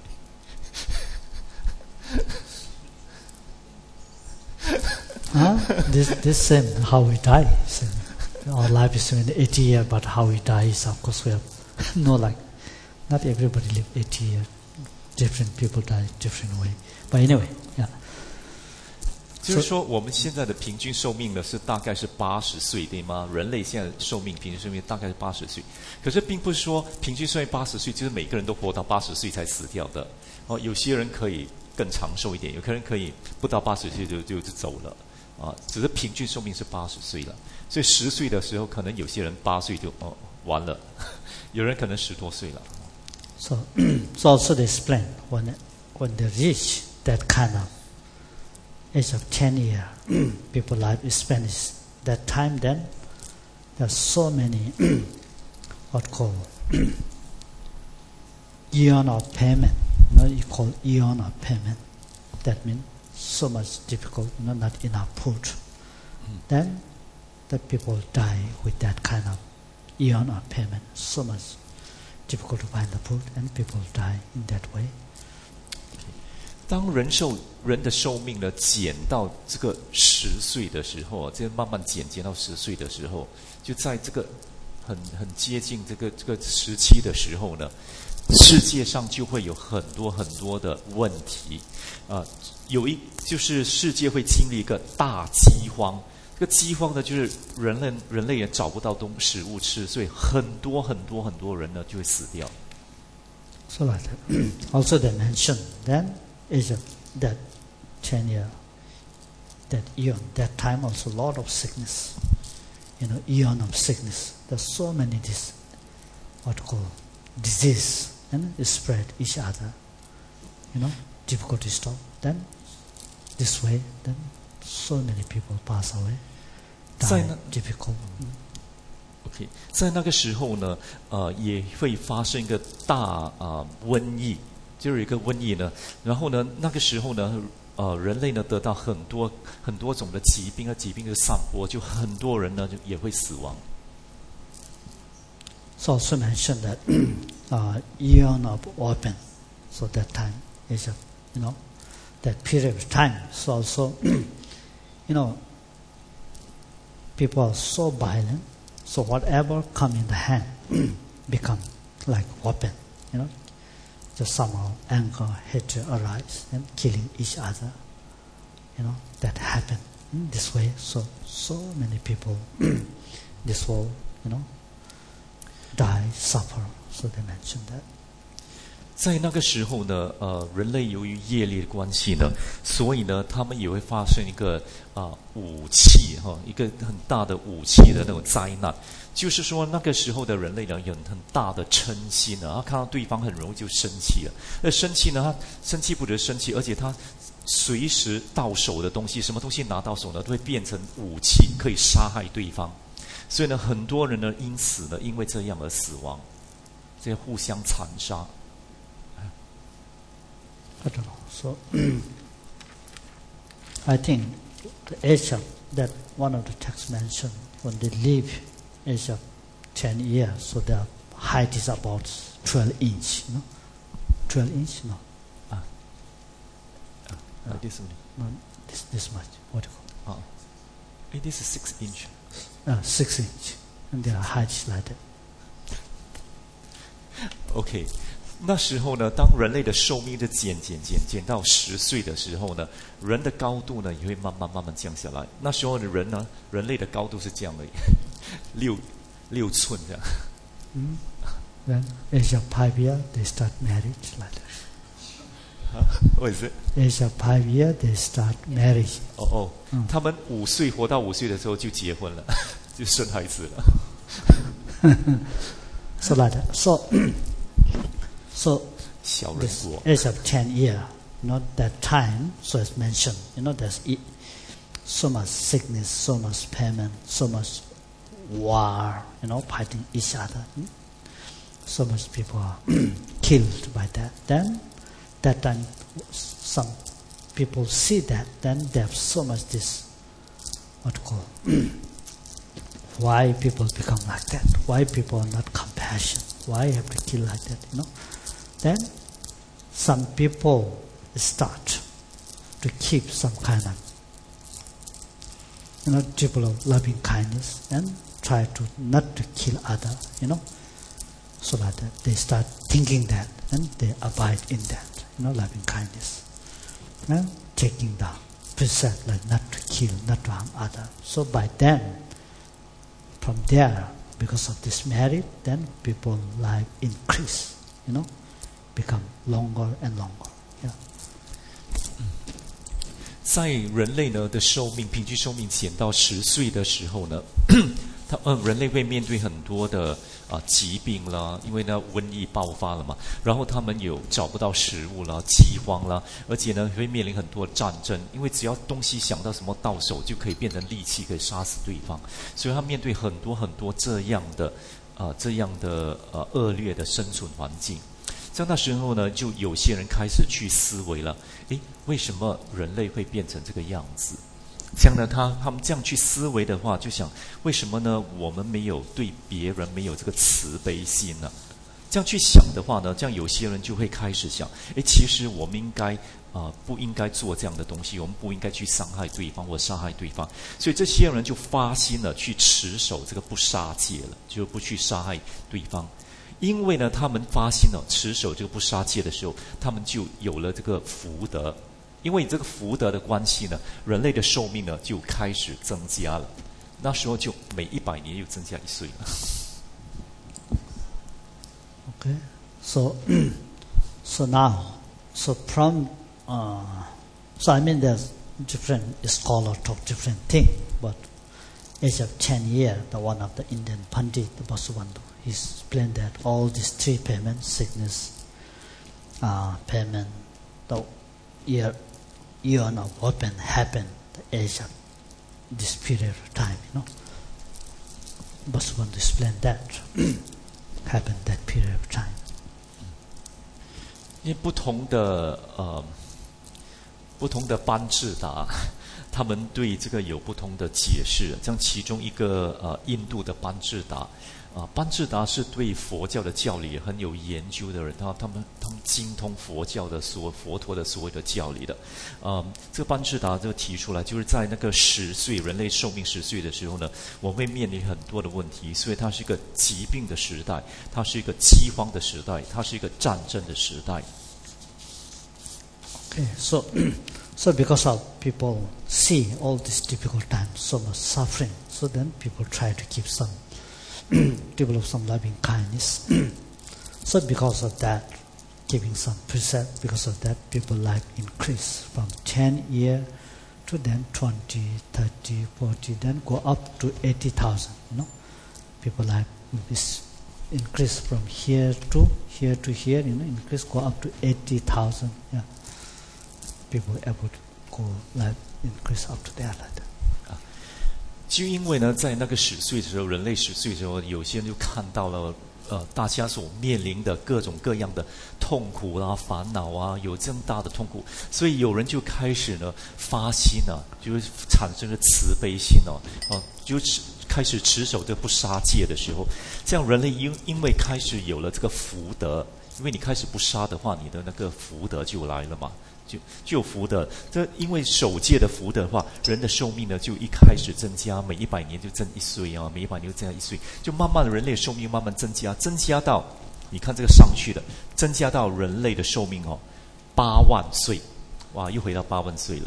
Huh? This this same how we die. Same. Our life is eighty years, but how we die is, of course, we have no like. Not everybody live eighty years. Different people die different way. But anyway, yeah. 就是说，我们现在的平均寿命呢是大概是八十岁，对吗？人类现在的寿命平均寿命大概是八十岁，可是并不是说平均寿命八十岁就是每个人都活到八十岁才死掉的。哦，有些人可以更长寿一点，有些人可以不到八十岁就就就走了。啊，只是平均寿命是八十岁了，所以十岁的时候，可能有些人八岁就哦完了，有人可能十多岁了。 So, so also they explain when when they reach that kind of age of ten years, people life span is that time. Then there are so many what call eon of payment. You know, you call eon of payment. That means so much difficult, you know, not enough food. Mm. Then the people die with that kind of eon of payment. So much difficult to find the food, and people die in that way. 当人寿人的寿命呢减到这个十岁的时候啊，这慢慢减减到十岁的时候，就在这个很很接近这个这个时期的时候呢，世界上就会有很多很多的问题啊、呃，有一就是世界会经历一个大饥荒。这个饥荒呢，就是人类人类也找不到东食物吃，所以很多很多很多人呢就会死掉。 So like that. Also they mention then is a, that ten year, that eon, that time also a lot of sickness. You know, eon of sickness. There's so many this what call disease and it spread each other. You know, difficult to stop. Then this way, then so many people pass away. die difficult. OK， 在那个时候呢，呃，也会发生一个大啊、呃、瘟疫，就是一个瘟疫呢。然后呢，那个时候呢，呃，人类呢得到很多很多种的疾病，和疾病就散播，就很多人呢就也会死亡。 So also mentioned that uh, eon of open. So that time is a, you know, that period of time. So also, you know, people are so violent. So whatever come in the hand become like weapon, you know. Just somehow anger, hatred arise and killing each other. You know, that happen in this way. So so many people this world, you know, die, suffer. So they mentioned that. 在那个时候呢，呃，人类由于业力的关系呢，所以呢，他们也会发生一个啊、呃、武器哈、哦，一个很大的武器的那种灾难。就是说，那个时候的人类呢，有很大的嗔心呢，他看到对方很容易就生气了。那生气呢，他生气不得生气，而且他随时到手的东西，什么东西拿到手呢，都会变成武器，可以杀害对方。所以呢，很多人呢，因此呢，因为这样而死亡，这些互相残杀。 I don't know. So I think the age of that one of the texts mentioned when they live age of ten years, so their height is about twelve inch. You know, twelve inch. No. Ah. Uh, uh, this one. No, this this much. What do you call? Oh. Hey, this is six inch. Uh, six inch, and their height is like that. Okay. 那时候呢，当人类的寿命的减减减减到十岁的时候呢，人的高度呢也会慢慢慢慢降下来。那时候的人呢，人类的高度是这样的，六六寸这样。 嗯 Then age of five years they start marriage like that. Huh? What is it? Age of five years they start marriage. 哦哦， 嗯他们五岁活到五岁的时候就结婚了，就生孩子了。 So like that. So. So this age of ten years, you know, that time, so it's mentioned, you know, there's so much sickness, so much famine, so much war, you know, fighting each other. So much people are killed by that. Then, that time, some people see that, then they have so much this, what you call, why people become like that? Why people are not compassionate? Why have to kill like that, you know? Then some people start to keep some kind of, you know, people of loving kindness and try to not to kill other, you know, so that they start thinking that and they abide in that, you know, loving kindness, and taking down, precept like not to kill, not to harm other. So by then, from there, because of this merit, then people life increase, you know. Become longer and longer. Yeah. 在人类呢的寿命平均寿命减到十岁的时候呢，他呃人类会面对很多的啊、呃、疾病啦，因为呢瘟疫爆发了嘛，然后他们有找不到食物啦、饥荒啦，而且呢会面临很多战争，因为只要东西想到什么到手就可以变成利器，可以杀死对方，所以他面对很多很多这样的啊、呃、这样的呃恶劣的生存环境。在那时候呢，就有些人开始去思维了，诶，为什么人类会变成这个样子？像呢，他他们这样去思维的话，就想为什么呢？我们没有对别人没有这个慈悲心呢？这样去想的话呢，这样有些人就会开始想，诶，其实我们应该啊、呃、不应该做这样的东西，我们不应该去伤害对方或杀害对方，所以这些人就发心了去持守这个不杀戒了，就不去杀害对方。因为呢，他们发心了持守这个不杀戒的时候，他们就有了这个福德。因为这个福德的关系呢，人类的寿命呢就开始增加了。那时候就每一百年又增加一岁了。 Okay, so so now, so from uh, so I mean there's different scholars talk different thing, but age of ten years, the one of the Indian Pandit, the Basubandu, he explained that all these three payments, sickness, uh, payment, the year, year of weapon happened the age of, this period of time, you know. But want to explain that happened that period of time. 因为不同的呃不同的班智达，他们对这个有不同的解释。像其中一个呃印度的班智达。啊，班智达是对佛教的教理很有研究的人，他他们他们精通佛教的所佛陀的所有的教理的。嗯，这个班智达就提出来，就是在那个十岁人类寿命十岁的时候呢，我们会面临很多的问题，所以它是一个疾病的时代，它是一个饥荒的时代，它是一个战争的时代。 Okay, so so because of people see all this difficult times, so much suffering, so then people try to keep some. Develop some loving kindness. So because of that, giving some precept, because of that, people life increase from ten years to then twenty, thirty, forty, then go up to eighty thousand. You know, people life will be increase from here to here to here. You know, increase go up to eighty thousand. Yeah, people able to go life increase up to there like that. 就因为呢，在那个十岁的时候，人类十岁的时候，有些人就看到了，呃，大家所面临的各种各样的痛苦啦、烦恼啊，有这么大的痛苦，所以有人就开始呢发心啊，就是产生了慈悲心哦，哦、啊，就开始持守这不杀戒的时候，这样人类因因为开始有了这个福德，因为你开始不杀的话，你的那个福德就来了嘛。就就有福德，这因为守戒的福德的话，人的寿命呢就一开始增加，每一百年就增一岁啊，每一百年就增加一岁，就慢慢的人类寿命慢慢增加，增加到你看这个上去的，增加到人类的寿命哦，八万岁，哇，又回到八万岁了。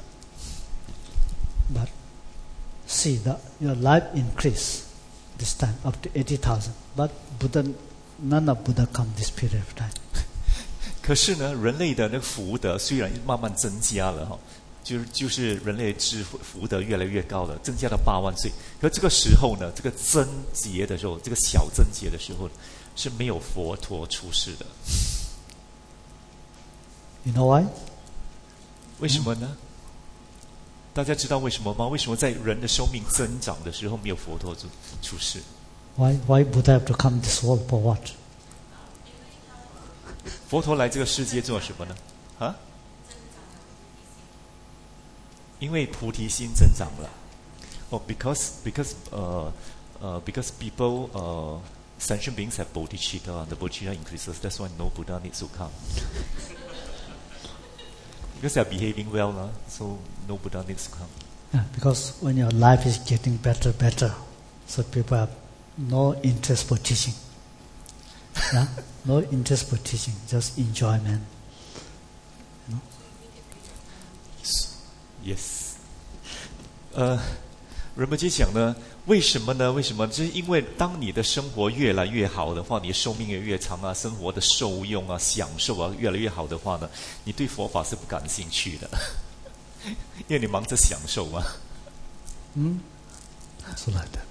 But see that your life increase this time up to eighty thousand, but Buddha, none of Buddha come this period of time. 可是呢，人类的那个福德虽然慢慢增加了哈，就是就是人类智慧福德越来越高了，增加到八万岁。可这个时候呢，这个增劫的时候，这个小增劫的时候，是没有佛陀出世的。 You know why? 为什么呢？嗯、大家知道为什么吗？为什么在人的寿命增长的时候没有佛陀出出世 ？Why Why Buddha have to come this world for what? 佛陀来这个世界做什么呢？啊？因为菩提心增长了。哦、oh, ，because because 呃、uh, 呃、uh, because people 呃、uh, sentient beings have bodhicitta, the bodhicitta increases. That's why no Buddha needs to come. Because they are behaving well, uh, so no Buddha needs to come. Yeah, because when your life is getting better, better, so people have no interest for teaching. Yeah? No interest for teaching, just enjoyment. You know? Yes. 呃，人们就想呢，为什么呢？为什么？就是因为当你的生活越来越好的话，你的寿命也越长啊，生活的受用啊、享受啊越来越好的话呢，你对佛法是不感兴趣的，因为你忙着享受嘛。 嗯，是来的，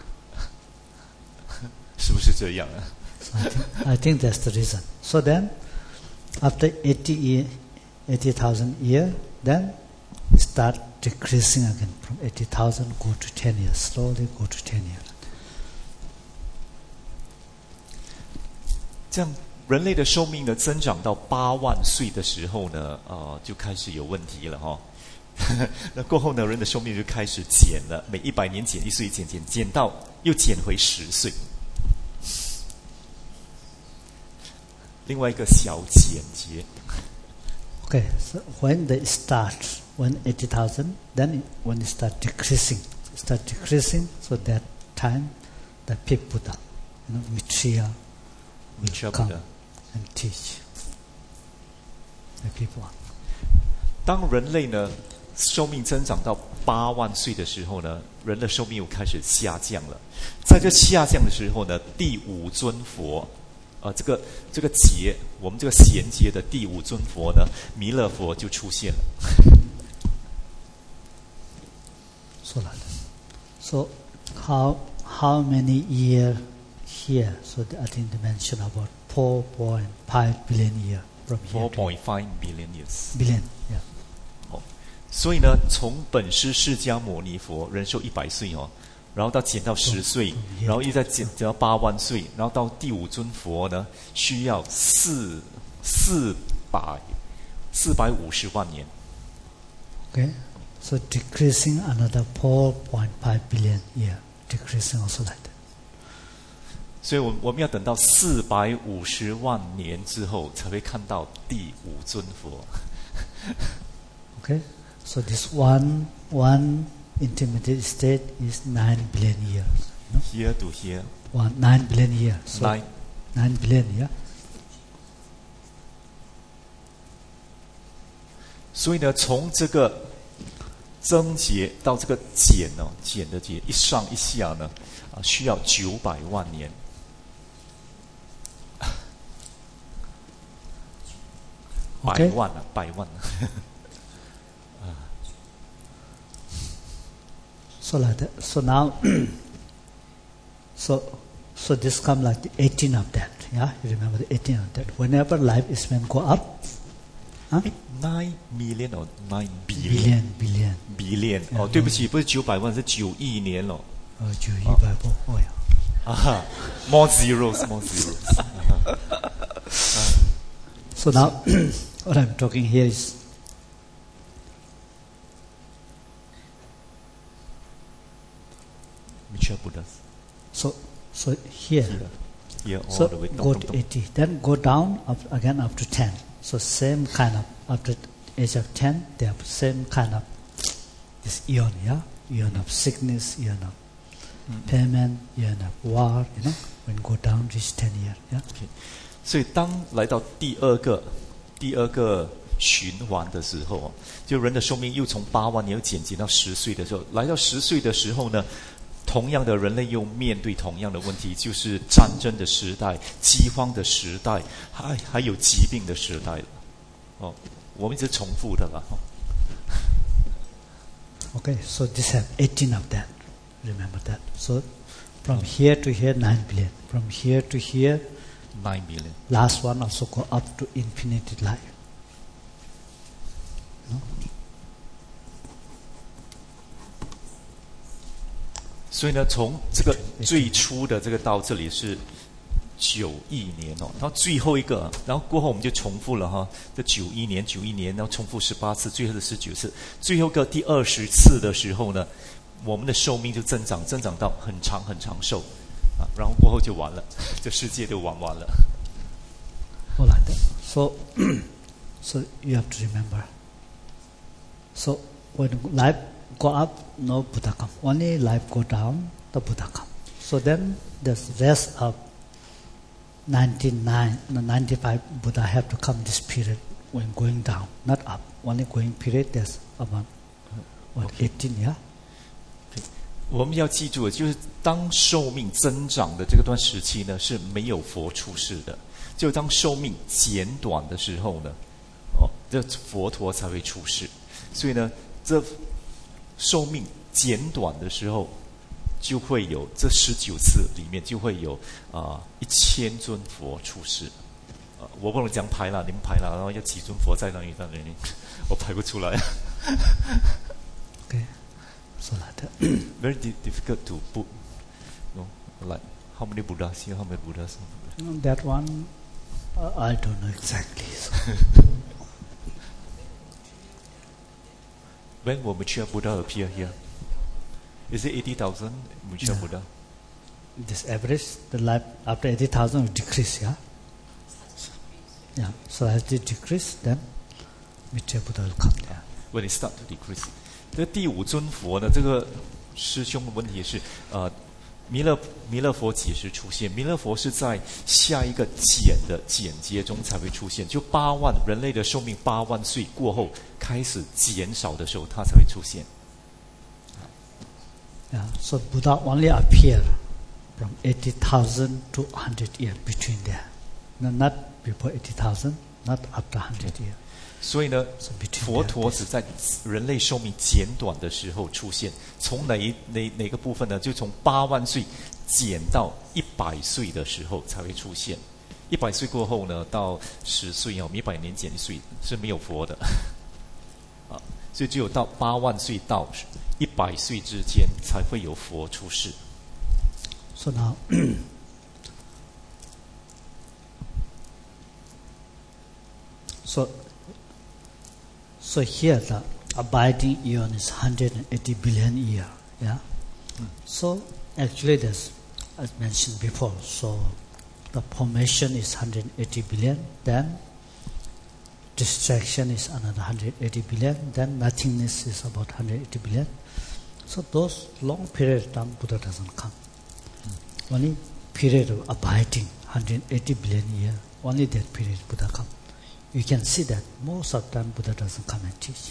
是不是这样啊？ I think, I think that's the reason. So then, after eighty year, eighty thousand year, then it start decreasing again from eighty thousand, go to ten years, slowly go to ten years. 这样，人类的寿命呢增长到八万岁的时候呢，呃，就开始有问题了哈、哦。那过后呢，人的寿命就开始减了，每一百年减一岁，减减减到又减回十岁。 另外一个小简洁。 Okay, so when they start, when eighty thousand, then when it start decreasing, start decreasing, so that time the fifth Buddha, you know, Maitreya, will Maitreya come Buddha. and teach the people. 当人类呢寿命增长到八万岁的时候呢，人的寿命又开始下降了。在这下降的时候呢，第五尊佛。 呃，这个这个节，我们这个衔接的第五尊佛呢，弥勒佛就出现了。 So like that. So how how many years here? So I think they mentioned about four point five billion years from here. Four point five billion years. Billion, yeah. 哦， 所以呢，从本师释迦牟尼佛人寿一百岁哦，然后到减到十岁，然后又再减减到八万岁，然后到第五尊佛呢，需要四四百四百五十万年。 Okay, so decreasing another four point five billion year, decreasing also like that. 所以我我们要等到四百五十万年之后，才会看到第五尊佛。 Okay, so this one one intermediate state is nine billion years. No? Here to here. One nine billion years. So Nine. Nine billion, yeah. 所以呢，从这个增劫到这个减哦，减的减一上一下呢，啊，需要九百万年。 Okay. 百万啊，百万啊。 So like that. So now, so so this come like the eighteen of that. Yeah, you remember the eighteen of that. Whenever life is when go up, huh? Nine million or nine billion billion billion. billion 哦，对不起，不是九百万，是九亿年了。 哦，九亿百万，哦呀。 啊 ，more zeros, more zeros. So now, what I'm talking here is. Mature Buddhas. So, so here, Here, here all so the way go down, to down. eighty, then go down up again up to ten. So same kind of after age of ten, they have same kind of this eon, yeah, eon of sickness, eon of Mm-hmm. famine, eon of war, you know, when go down reach ten year, yeah. Okay. 所以当来到第二个第二个循环的时候，就人的寿命又从八万年又减减到十岁的时候，来到十岁的时候呢，同样的人类又面对同样的问题，就是战争的时代、饥荒的时代，还还有疾病的时代了。哦，我们一直重复的了。哦 Okay, so this have eighteen of that. Remember that. So from here to here, nine billion. From here to here, nine billion. last one also go up to infinite life. No? 所以呢，从这个最初的这个到这里是九亿年哦，然后最后一个，然后过后我们就重复了哈，这九亿年、九亿年，然后重复十八次，最后的十九次，最后个第二十次的时候呢，我们的寿命就增长，增长到很长很长寿啊，然后过后就完了，这世界就玩完了。 All like that. So, so you have to remember. So when life go up, no Buddha come. Only life go down, the Buddha come. So then the rest of ninety-nine, no, ninety-five Buddha have to come this period when going down, not up. Only going period there's about what Okay. eighteen, yeah. 我们要记住的就是当寿命增长的这个段时期呢，是没有佛出世的。就当寿命减短的时候呢，哦，这佛陀才会出世。所以呢，这寿命减短的时候，就会有这十九次里面就会有啊一千尊佛出世。呃，我不能讲排了，你们排了，然后要几尊佛在那里在那里，我排不出来。 Okay, so like that. Very di- difficult to put, you know, like how many Buddhas here, how many Buddhas. Mm, That one, uh, I don't know exactly. So. When will mature Buddha appear here? Is it eighty thousand mature Yeah. Buddha? This average, the life after eighty thousand will decrease, yeah? Yeah, so as they decrease, then Mature Buddha will come down. When it start to decrease. 这第五尊佛呢，这个师兄的问题是，呃，弥勒弥勒佛几时出现？弥勒佛是在下一个减的减阶中才会出现，就八万人类的寿命八万岁过后开始减少的时候，它才会出现。 Yeah, so Buddha only appear from eighty thousand to one hundred years between there. No, not before eighty thousand, not after one hundred years. 所以呢， So between 佛 there, 陀只在人类寿命减短的时候出现。从哪一哪哪个部分呢？就从八万岁减到一百岁的时候才会出现。一百岁过后呢，到十岁哦，一百年减一岁是没有佛的。啊， 所以只有到八万岁到一百岁之间才会有佛出世。 So now, so so here the abiding eon is one hundred eighty billion year. Yeah. Mm. So actually, there's as mentioned before. So the formation is one hundred eighty billion. Then distraction is another one hundred eighty billion. Then nothingness is about one hundred eighty billion. So those long period of time Buddha doesn't come. Mm. Only period of abiding one hundred eighty billion year. Only that period Buddha come. You can see that most of the time Buddha doesn't come and teach.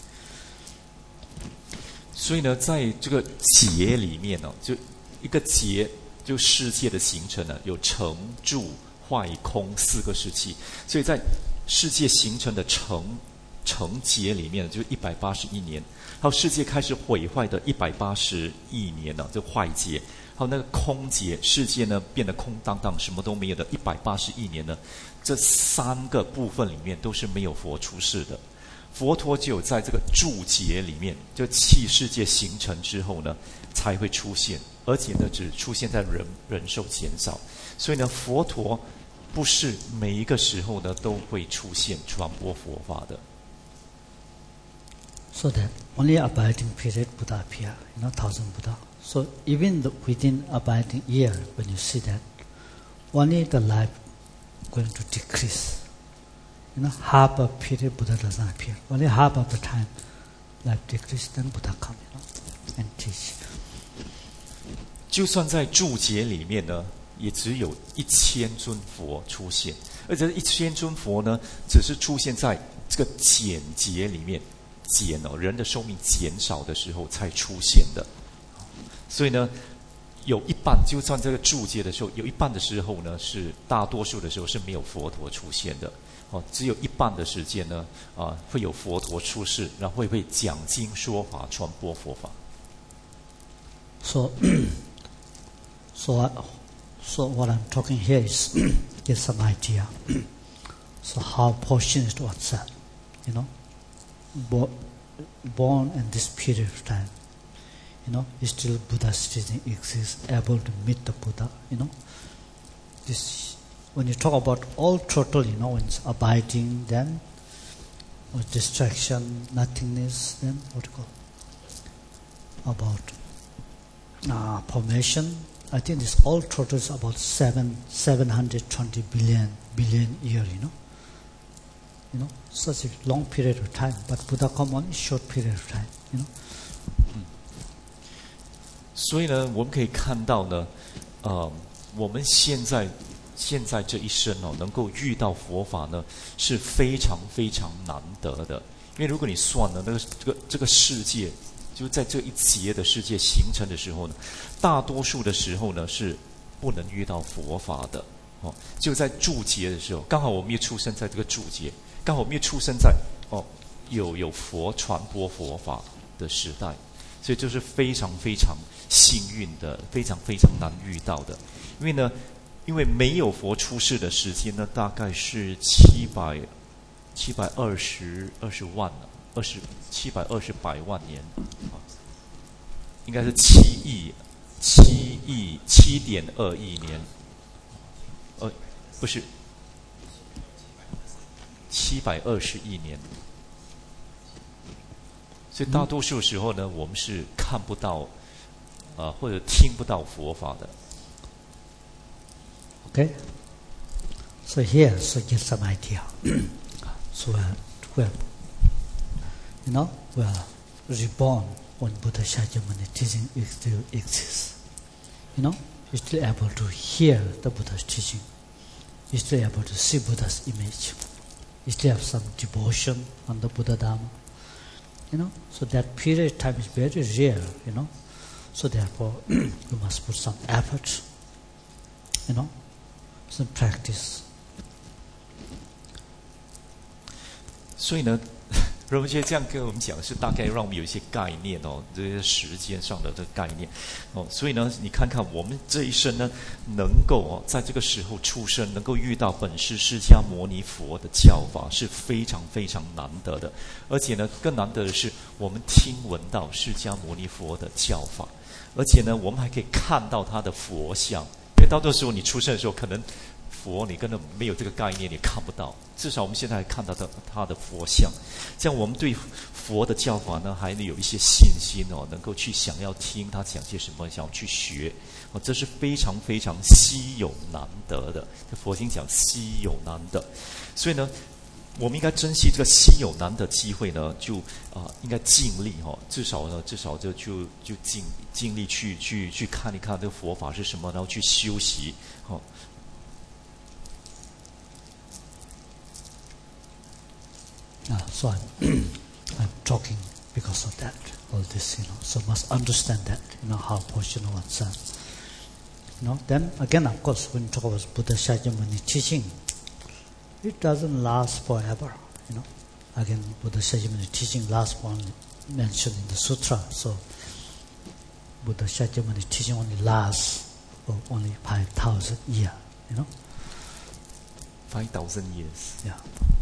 所以呢，在这个劫里面呢、哦，就一个劫，就世界的形成呢，有成、住、坏、空四个时期。所以在世界形成的成成劫里面，就是一百八十一年；还有世界开始毁坏的一百八十亿年呢，就坏劫；还有那个空劫，世界呢变得空荡荡，什么都没有的一百八十亿年呢。这三个部分里面都是没有佛出世的。佛陀只有在这个住劫里面，就气世界形成之后呢，才会出现，而且呢，只出现在人人寿减少。所以呢，佛陀不是每一个时候呢都会出现传播佛法的。 So that only abiding period Buddha appear, you know, thousand Buddha. So even the, within abiding year, when you see that, only the life going to decrease. You know, half of period Buddha does not appear. Only half of the time life decrease, then Buddha come, you know, and teach. 就算在注解里面呢，也只有一千尊佛出现，而且一千尊佛呢，只是出现在这个减劫里面，减哦，人的寿命减少的时候才出现的。所以呢，有一半，就算这个注解的时候，有一半的时候呢，是大多数的时候是没有佛陀出现的。哦，只有一半的时间呢，啊，会有佛陀出世，然后会会讲经说法，传播佛法。 So, so, so what I'm talking here is give some idea. So how fortunate was that, you know, Bo- born in this period of time, you know, still Buddha's teaching exists, able to meet the Buddha, you know. This, when you talk about all total, you know, when it's abiding, then or distraction, nothingness, then what do you call about uh, formation? I think this all total is about seven seven hundred twenty billion billion year, you know. You know, such a long period of time, but Buddha come only short period of time, you know. 嗯，所以呢，我们可以看到呢，呃，我们现在现在这一生哦，能够遇到佛法呢，是非常非常难得的。因为如果你算了那个这个这个世界，就在这一劫的世界形成的时候呢，大多数的时候呢是不能遇到佛法的哦。就在注劫的时候，刚好我们又出生在这个注劫，刚好我们又出生在哦有有佛传播佛法的时代，所以就是非常非常幸运的，非常非常难遇到的。因为呢，因为没有佛出世的时间呢，大概是七百七百二十二十万了。二十七百二十百万年，啊，应该是七亿七亿七点二亿年，呃，不是七百二十亿年，所以大多数时候呢，我们是看不到，呃，或者听不到佛法的。 Okay, so here, so get some idea. So uh, well. You know, we are reborn when Buddha Shakyamuni teaching still exists. You know, you're still able to hear the Buddha's teaching. You're still able to see Buddha's image. You still have some devotion on the Buddha Dhamma. You know, so that period of time is very rare, you know. So therefore, you must put some effort, you know, some practice. 所以呢， 我们觉得这样跟我们讲是大概让我们有一些概念哦，这些时间上的这个概念哦。所以呢，你看看我们这一生呢，能够哦在这个时候出生，能够遇到本师释迦牟尼佛的教法是非常非常难得的。而且呢，更难得的是我们听闻到释迦牟尼佛的教法，而且呢，我们还可以看到他的佛像。因为到那时候你出生的时候，可能佛你根本没有这个概念，你看不到。至少我们现在还看到的他的佛像，这样我们对佛的教法呢，还有一些信心哦，能够去想要听他讲些什么，想要去学哦，这是非常非常稀有难得的。这佛经讲稀有难得，所以呢，我们应该珍惜这个稀有难得机会呢，就啊、呃，应该尽力哦，至少呢，至少就就就尽尽力去去去看一看这个佛法是什么，然后去修习哦。 Uh, so I'm, I'm talking because of that, all this, you know, so must understand that, you know, how portion oneself. You know, then again, of course, when you talk about Buddha Shakyamuni teaching, it doesn't last forever, you know. Again, Buddha Shakyamuni teaching last one mentioned in the sutra, so Buddha Shakyamuni teaching only lasts for only five thousand years, you know. five thousand years. Yeah.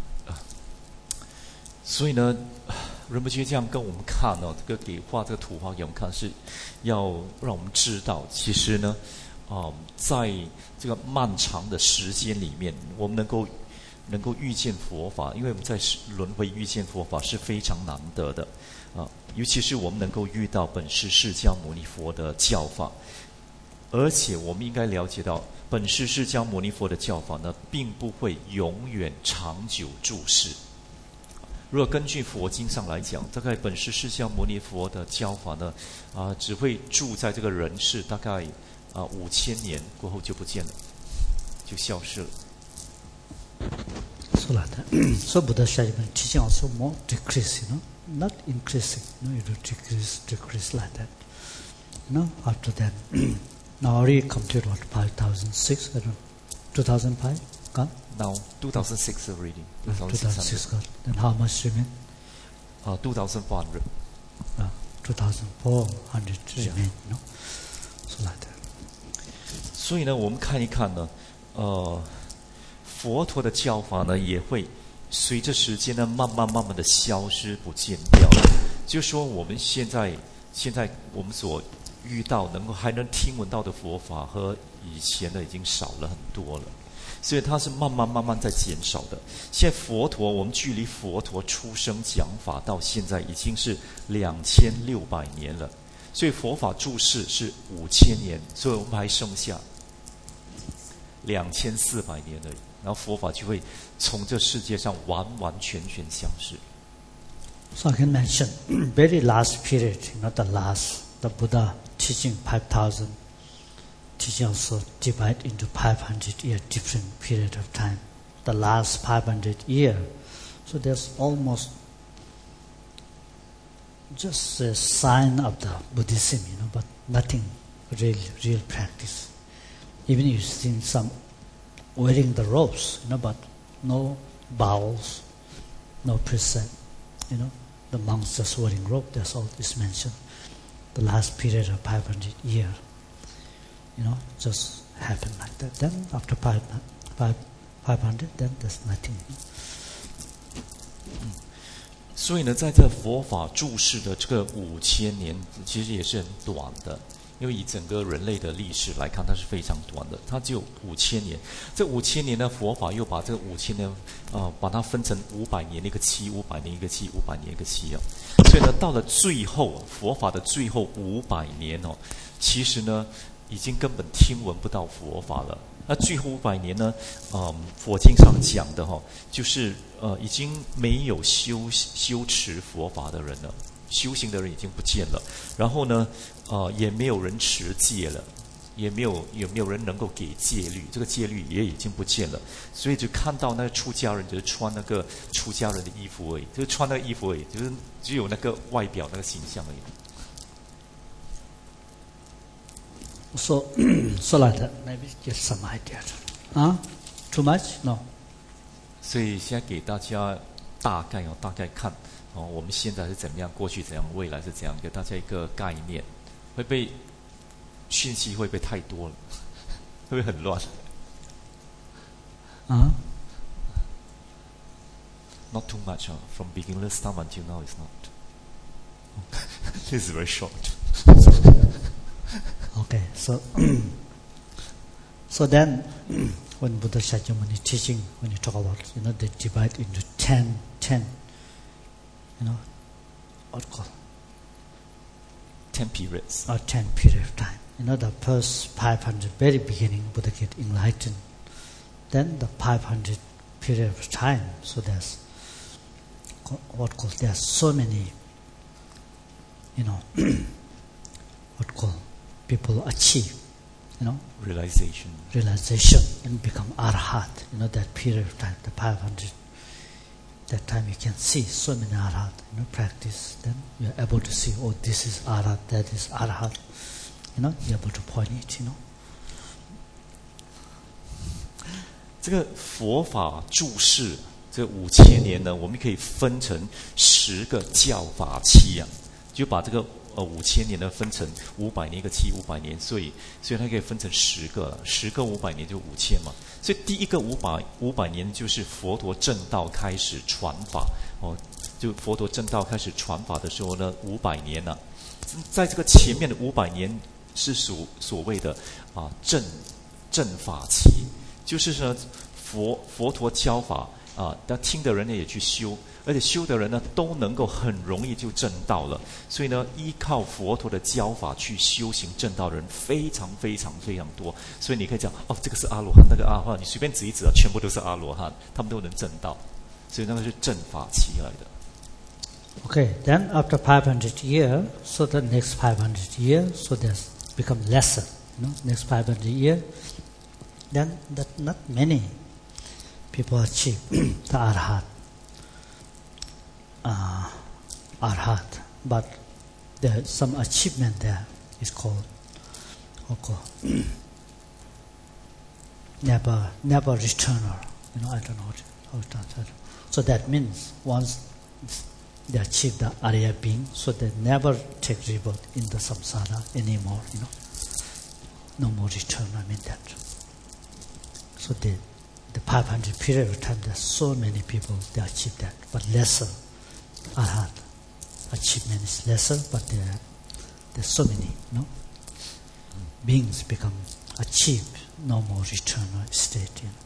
所以呢，仁波切这样跟我们看哦，这个给画这个图画给我们看，是要让我们知道，其实呢，啊、呃，在这个漫长的时间里面，我们能够能够遇见佛法，因为我们在轮回遇见佛法是非常难得的啊、呃，尤其是我们能够遇到本师释迦牟尼佛的教法，而且我们应该了解到，本师释迦牟尼佛的教法呢，并不会永远长久住世。如果根据佛经上来讲，大概本师释迦牟尼佛的教法呢，啊、呃，只会住在这个人世，大概啊五千年过后就不见了，就消失了。 So like that. So Buddha Shakyamuni teaching also more decrease, you know, not increasing. You know, you do decrease, decrease like that. You know, after that, now already completed what five thousand six, I don't know, two thousand five. Gone? Now, two thousand six already. two thousand six gone. Then how much remain? Uh, two thousand four hundred. Uh, two thousand four hundred remain, you know. So like that. 所以呢，我们看一看呢，呃，佛陀的教法呢，也会随着时间呢，慢慢慢慢的消失不见掉。就是说，我们现在现在我们所遇到能够还能听闻到的佛法，和以前的已经少了很多了。所以它是慢慢慢慢在减少的。现在佛陀，我们距离佛陀出生讲法到现在已经是两千六百年了，所以佛法住世是五千年，所以我们还剩下两千四百年而已，然后佛法就会从这世界上完完全全消失。 So I can mention very last period, not the last, the Buddha teaching five thousand. Teaching also divide into five hundred year different period of time. The last five hundred year, so there's almost just a sign of the Buddhism, you know, but nothing real, real practice. Even you see some wearing the robes, you know, but no vows, no precept, you know. The monks just wearing robe. That's all is mentioned. The last period of five hundred year. You know, just happened like that. Then after five, five, five hundred, then there's nothing. 嗯，所以呢，在这佛法住世的这个五千年，其实也是很短的。因为以整个人类的历史来看，它是非常短的，它只有五千年。这五千年的佛法又把这五千年，呃，把它分成五百年一个期，五百年一个期，五百年一个期啊。所以呢，到了最后，佛法的最后五百年哦，其实呢，已经根本听闻不到佛法了。那最后五百年呢，嗯，佛经上讲的哈、哦，就是呃，已经没有修修持佛法的人了。修行的人已经不见了，然后呢，呃，也没有人持戒了，也没有也没有人能够给戒律，这个戒律也已经不见了，所以就看到那个出家人就是穿那个出家人的衣服而已，就是穿那个衣服而已，就是只有那个外表那个形象而已。 So, so like that, maybe get some idea. Huh? Too much? No. 所以现在给大家大概哦，大概看哦，我们现在是怎么样，过去怎样，未来是怎样，给大家一个概念。会被讯息会不会太多了？会不会很乱？ 啊、uh? Not too much. Huh? From beginner's time until now, it's not. This is very short. Okay, so so then when Buddha Shakyamuni teaching, when you talk about, you know, they divide into ten, ten, you know, what call? Ten periods. Or ten period of time. You know, the first five hundred, very beginning, Buddha get enlightened. Then the five hundred period of time, so there's what called, there's so many, you know, what called, people achieve, you know, realization, realization and become arhat. You know, that period of time, the five hundred, that time you can see so many arhat, you know, practice. Then you're able to see, oh, this is arhat, that is arhat. You know, you're able to point it, you know. 这个佛法注释这五千年呢，我们可以分成十个教法期啊，就把这个呃五千年呢分成五百年一个期，五百年，所以所以它可以分成十个，十个五百年就五千嘛。所以第一个五百五百年就是佛陀正道开始传法哦，就佛陀正道开始传法的时候呢，五百年呢、啊，在这个前面的五百年是所所谓的啊正正法期。就是说，佛佛陀教法啊，那听的人呢也去修，而且修的人呢都能够很容易就证道了。所以呢，依靠佛陀的教法去修行证道的人非常非常非常多。所以你可以讲，哦，这个是阿罗汉，那个阿罗汉，你随便指一指啊，全部都是阿罗汉，他们都能证道。所以那个是正法期来的。 Okay, then after five hundred years, so the next five hundred years, so there's become lesser. You know, next five hundred years. Then that not many people achieve the arhat, uh, arhat, but there's some achievement there is called, called never, never returner. You know, I don't know how to translate. So that means once they achieve the Arya being, so they never take rebirth in the samsara anymore. You know, no more return. I mean that. So the, the five hundred period of time, there's so many people, they achieve that. But lesser, arhat, achievement is lesser, but there, there's so many, you know, beings become achieve no more eternal state. You know.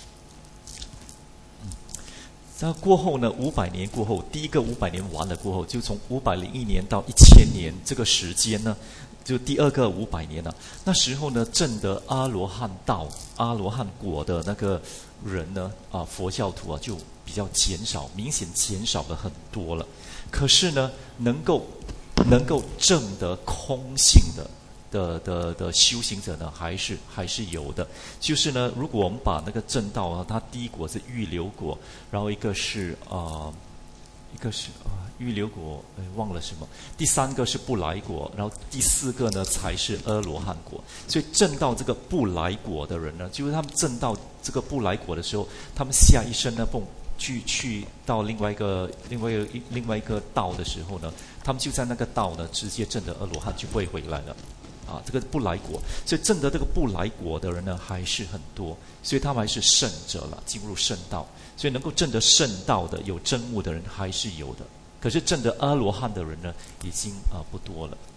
那过后呢？五百年过后，第一个五百年完了过后，就从五百零一年到一千年这个时间呢，就第二个五百年了。那时候呢，证得阿罗汉道、阿罗汉果的那个人呢，啊，佛教徒啊，就比较减少，明显减少了很多了。可是呢，能够能够证得空性的。的的的修行者呢，还是还是有的。就是呢，如果我们把那个正道啊，它第一果是预流果，然后一个是啊、呃，一个是啊、呃、预流果，哎忘了什么，第三个是不来果，然后第四个呢才是阿罗汉果。所以正道这个不来果的人呢，就是他们正道这个不来果的时候，他们下一生呢，蹦去去到另外一个另外一个另外一个道的时候呢，他们就在那个道呢直接证得阿罗汉，就不会回来了。啊，这个不来果，所以证得这个不来果的人呢，还是很多，所以他们还是圣者了，进入圣道。所以能够证得圣道的、有真悟的人还是有的，可是证得阿罗汉的人呢，已经啊不多了。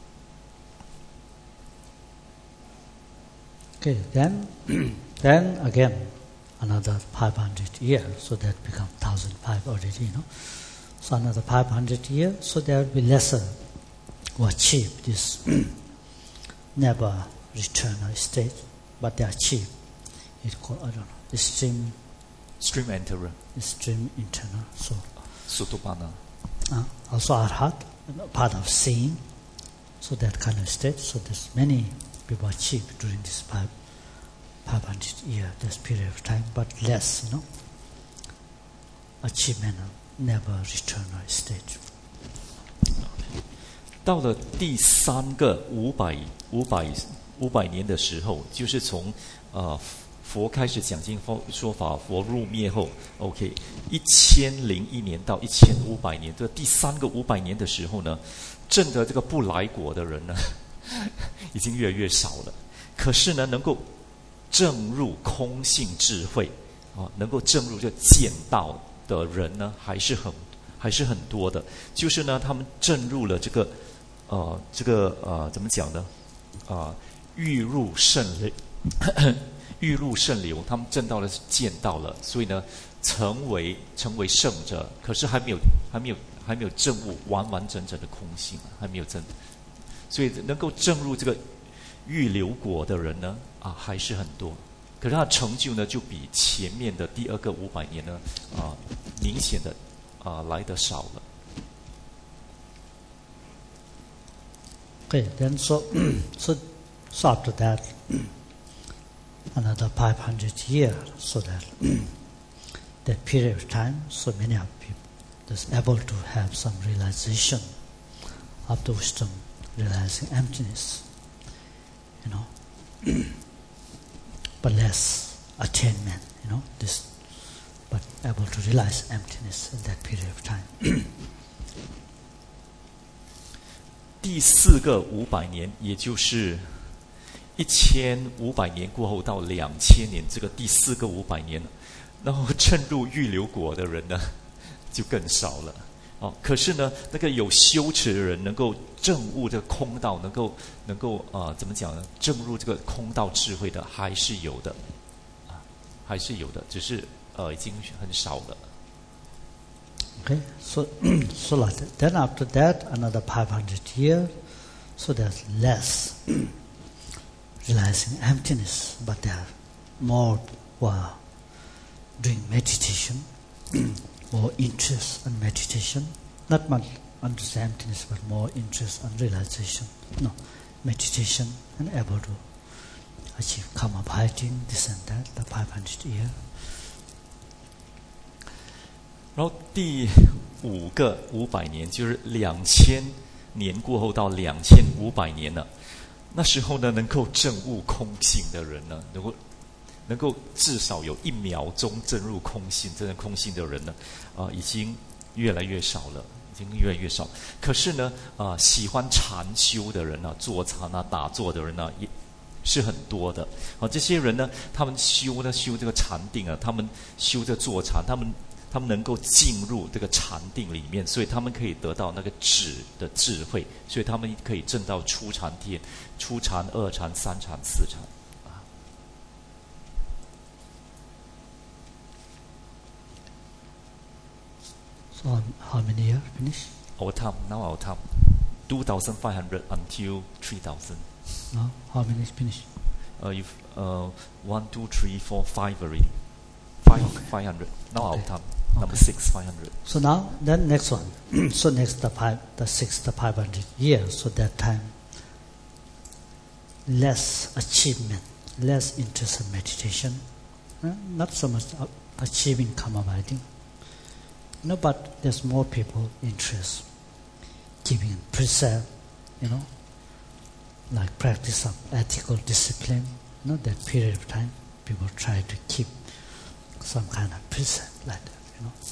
Okay, then, then again, another five hundred years, so that become thousand five already, you know. So another five hundred years, so there will be lesser who achieve this. Never return a state, but they achieve. It's called, I don't know, stream. Stream enterer. Stream internal. So. Sotapanna. Uh, also arhat, part of seeing. So that kind of state. So there's many people achieve during this five, five hundred year, this period of time, but less, you know. Achievement of never return a state. 到了第三个五百五百五百年的时候，就是从呃佛开始讲经说法，佛入灭后 ，OK， 一千零一年到一千五百年，这第三个五百年的时候呢，证得这个不来果的人呢，已经越来越少了。可是呢，能够证入空性智慧啊，能够证入这见道的人呢，还是很还是很多的。就是呢，他们证入了这个呃这个呃怎么讲呢？啊、呃，欲入圣流，欲入圣流，他们证到了见到了，所以呢，成为成为圣者，可是还没有还没有还没有证悟完完整整的空性，还没有证，所以能够证入这个欲流果的人呢，啊，还是很多。可是他的成就呢，就比前面的第二个五百年呢，啊，明显的啊来得少了。 Okay, then so so so after that, another five hundred years, so that that period of time, so many of people is able to have some realization of the wisdom, realizing emptiness, you know, but less attainment, you know, this, but able to realize emptiness in that period of time. 第四个五百年，也就是一千五百年过后到两千年，这个第四个五百年，然后证入预流果的人呢，就更少了。哦，可是呢，那个有修持的人能够证悟这个空道，能够能够呃怎么讲呢？证入这个空道智慧的还是有的，啊，还是有的，只是呃已经很少了。 Okay, so so like that. Then after that, another five hundred years, so there's less realizing emptiness, but there are more who are doing meditation, more interest in meditation, not much understand emptiness, but more interest in realization. No, meditation and able to achieve karma bhajing, this and that, the five hundred years. 然后第五个五百年，就是两千年过后到两千五百年了。那时候呢，能够证悟空性的人呢，能够能够至少有一秒钟证入空性、真正空性的人呢，啊、呃，已经越来越少了，已经越来越少。可是呢，啊、呃，喜欢禅修的人啊，坐禅啊、打坐的人啊，也是很多的。啊，这些人呢，他们修呢修这个禅定啊，他们修这坐禅，他们。他们能够进入这个禅定里面，所以他们可以得到那个止的智慧，所以他们可以证到初禅天、初禅、二禅、三禅、四禅。啊。 So how many years finish? Our time now, our time, two thousand five hundred until three thousand. No, how many is finished? Uh, if uh, one, two, three, four, five already. Five, okay. Five hundred. Now okay. our time. Okay. Number six, five hundred. So now, then next one. So next the five, the six, the five hundred years. So that time, less achievement, less interest in meditation, uh, not so much achieving karma bhajing. No, but there's more people interest giving precept, you know, like practice of ethical discipline. You know, that period of time, people try to keep some kind of precept like that.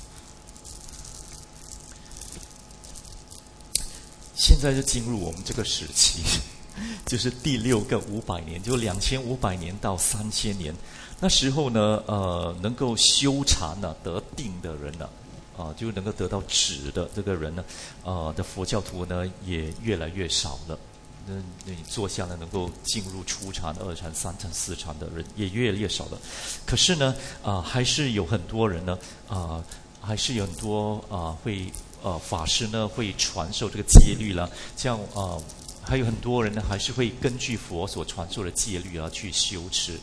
现在就进入我们这个时期，就是第六个五百年，就两千五百年到三千年。那时候呢，呃，能够修禅呢、啊、得定的人呢、啊，啊，就能够得到止的这个人呢，呃的佛教徒呢也越来越少了。那你坐下呢，能够进入初禅、二禅、三禅、四禅的人也越来越少了。可是呢，啊、呃，还是有很多人呢，啊、呃，还是有很多啊、呃、会呃法师呢会传授这个戒律啦，像啊、呃，还有很多人呢还是会根据佛所传授的戒律啊去修持。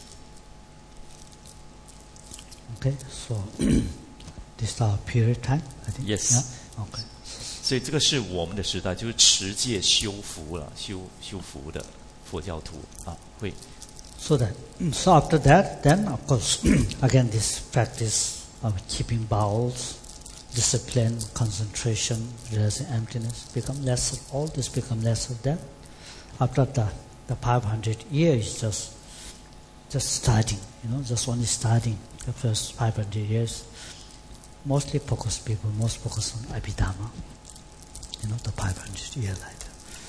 Okay, so this is our period time, I think. Yes. Yeah? Okay. 所以这个是我们的时代，就是持戒修福了，修修福的佛教徒啊，会。 So that, so after that, then of course, again this practice of keeping bowels, discipline, concentration, realizing emptiness, become less of all this, become less of that. After the the five hundred years, just just starting, you know, just only starting the first five hundred years. Mostly focus people, most focus on Abhidhamma, you know, the five hundred year later.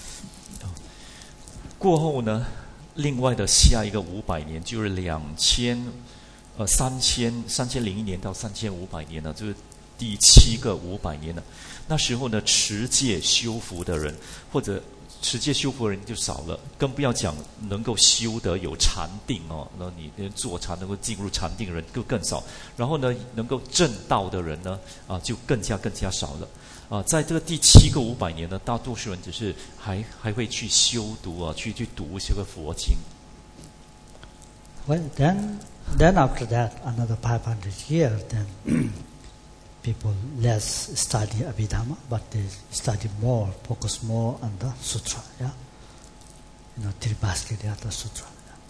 过后呢，另外的下一个五百年就是两千，呃三千三千零一年到三千五百年呢，就是第七个五百年了。那时候呢，持戒修福的人，或者持戒修福的人就少了，更不要讲能够修得有禅定哦。那你坐禅能够进入禅定的人就更少。然后呢，能够证道的人呢，啊，就更加更加少了。啊，在这个第七个五百年呢，大多数人只是还还会去修读啊，去去读这个佛经。 Well, then, then after that, another five hundred years, then people less study Abhidhamma, but they study more, focus more on the sutra, yeah, you know, Tribhaskiriyata Sutra.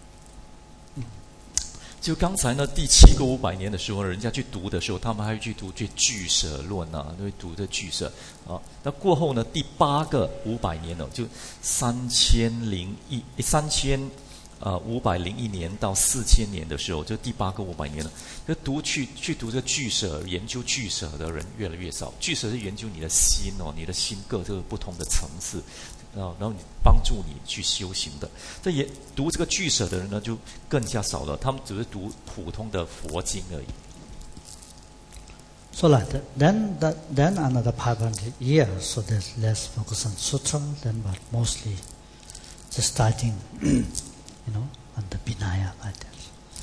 就刚才呢，第七个五百年的时候，人家去读的时候，他们还会去读这俱舍论啊，会读这俱舍啊。那过后呢，第八个五百年呢，就三千零一三千呃五百零一年到四千年的时候，就第八个五百年了。就读去去读这俱舍，研究俱舍的人越来越少。俱舍是研究你的心哦，你的心各这个不同的层次。啊，然后你帮助你去修行的，这也读这个俱舍的人呢，就更加少了。他们只是读普通的佛经而已。 So like that, then that, then another five hundred years, so there's less focus on sutra, then but mostly just starting, you know, on the Vinaya like that.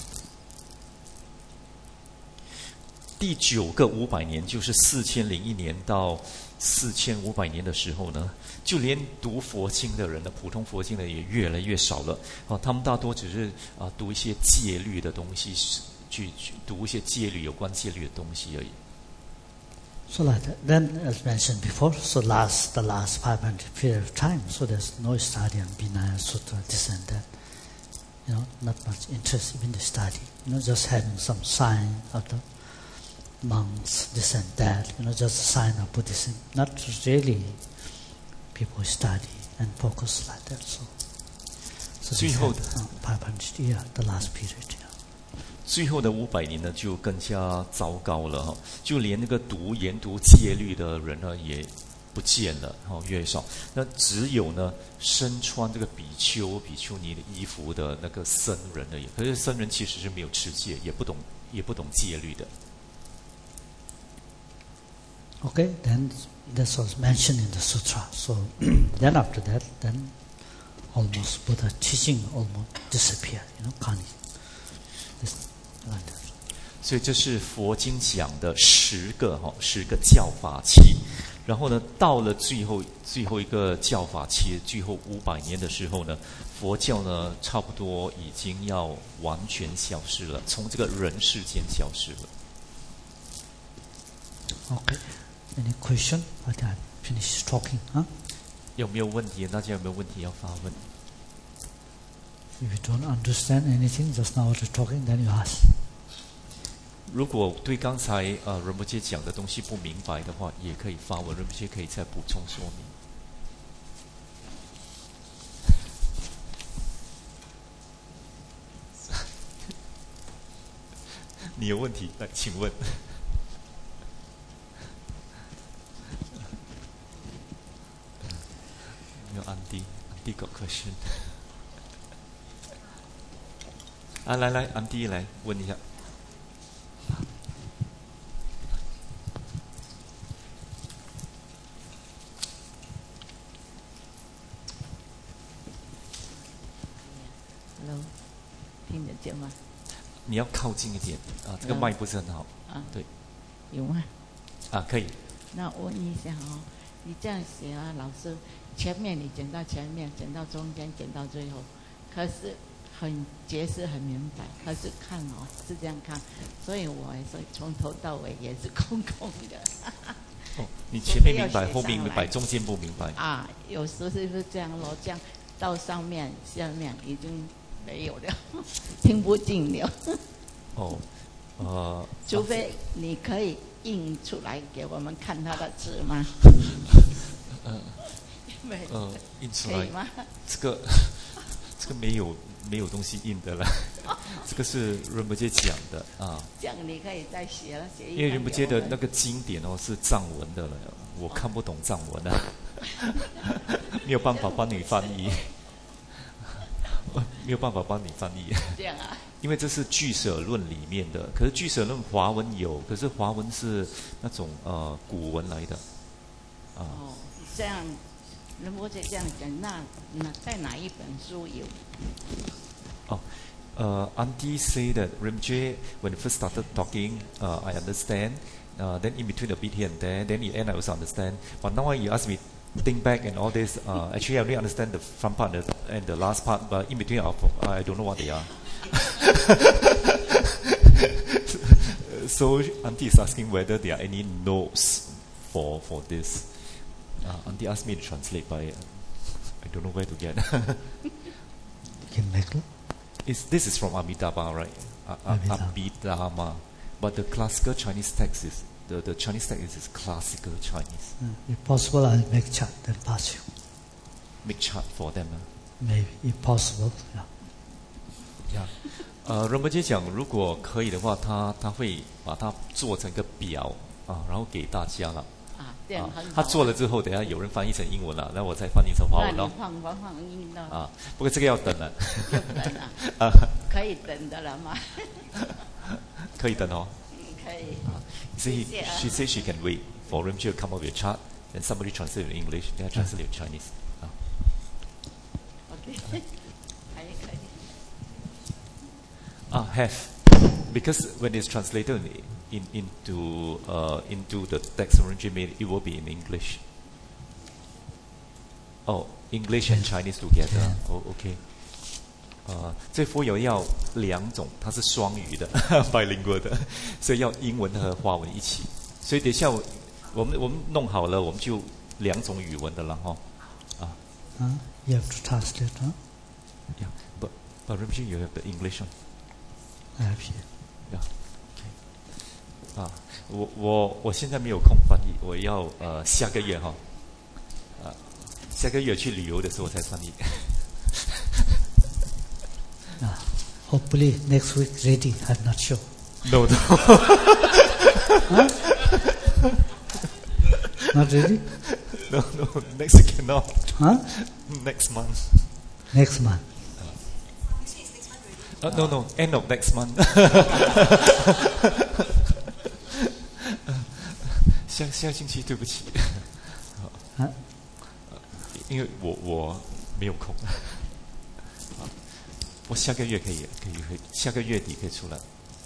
第九个五百年，就是四千零一年到四千五百年的时候呢，就连读佛经的人呢，普通佛经的也越来越少了。啊，他们大多只是啊读一些戒律的东西，去去读一些戒律有关戒律的东西而已。 So like that. Then, as mentioned before, so last the last five hundred period of time, so there's no study on Vinaya Sutra, this and that. You know, not much interest in the study. You know, just having some sign of the monks, this and that, you know, just a sign of Buddhism. Not really people study and focus like that. So, so this had, uh, five hundred years, the last period. Yeah. 最后的五百年呢，就更加糟糕了哈，就连那个读研读戒律的人呢，也不见了，哈，越来越少。那只有呢，身穿这个比丘、比丘尼的衣服的那个僧人而已。可是僧人其实是没有持戒，也不懂，也不懂戒律的。 Okay, then this was mentioned in the sutra. So then after that, then almost Buddha teaching almost disappeared. You know, Kani. This, like that. 所以这是佛经讲的十个哈，十个教法期。然后呢，到了最后最后一个教法期，最后五百年的时候呢，佛教呢差不多已经要完全消失了，从这个人世间消失了。 Okay. Any question? I think I finished talking, huh? 有没有问题？大家有没有问题要发问？ If you don't understand anything just now what you're talking, then you ask. 如果对刚才呃仁波切讲的东西不明白的话，也可以发问，仁波切可以再补充说明。你有问题来，请问。有安迪，安迪有 question。啊，来来，安迪来问一下。 Hello， 听得见吗？ 你要靠近一点啊，这个麦不是很好。 啊， 对。 有吗？ 啊，可以。 那我问一下哦，你这样写啊，老师，前面你讲到前面，讲到中间，讲到最后，可是很解释很明白，可是看哦是这样看，所以我说从头到尾也是空空的。 哦，你前面明白，后面明白，中间不明白。 啊，有时是不是这样咯？这样到上面、下面已经没有了，听不进了。 哦，呃， 除非你可以印出来给我们看他的字吗？ 呃，呃，印出来可以吗？ 这个这个没有没有东西印的了。 这个是仁波切讲的啊。 这样你可以再学了，学一。 因为仁波切的那个经典哦是藏文的了，我看不懂藏文啊，没有办法帮你翻译，没有办法帮你翻译。 这样啊？ 因为这是俱舍论里面的，可是俱舍论华文有，可是华文是那种呃古文来的。啊、 哦，这样。仁波切这样讲，那那在哪一本书有？ 哦，呃 Auntie say that Rinpoche when first started talking, uh, I understand. Uh, then in between a bit here and there, then the end I also understand. But now you ask me think back and all this. Uh, actually, I only understand the front part and the, and the last part, but in between, I, I don't know what they are. So Auntie is asking whether there are any notes for for this. Uh, Auntie asked me to translate, but I, I don't know where to get. Can make it? It's, this is from Amitabha, right? Uh, uh, Abhidharma. But the classical Chinese text is, the, the Chinese text is, is classical Chinese. Uh, if possible, I'll make chart then pass you. Make chart for them. Uh. Maybe, if possible, yeah. Yeah. 呃，仁波切讲，如果可以的话，他他会把它做成一个表啊，然后给大家了。 啊，这样很好。 他做了之后，等下有人翻译成英文了，那我再翻译成华文咯。 放放放英的。 啊，不过这个要等了。 要等啊。啊，可以等的了吗？ 可以等哦。 可以。 So he, she said she can wait for Rinpoche to come up with a chart, then somebody translate it in English, then I translate it in Chinese. Ah. Okay. 还可以。 Ah, have, because when it's translated in into uh into the text of Rinpoche made, it will be in English. Oh, English and Chinese together. Oh, okay. 呃，这佛有要两种，它是双语的，bilingual 的，所以要英文和华文一起。所以等一下我我们我们弄好了，我们就两种语文的了哈。啊。 Uh, you have to translate, huh? Yeah, but but Rinpoche, you have the English one. I have here. Yeah. Okay. 啊，我我我现在没有空翻译，我要呃下个月哈，啊，下个月去旅游的时候才翻译。 Uh, hopefully next week ready. I'm not sure. No, no. Huh? Not ready? No, no. Next week cannot. Huh? Next month. Next month. Uh, no, no. End of next month. 下下星期，对不起。 啊？ 因为我我没有空。我下个月可以，可以，可以，下个月底可以出来。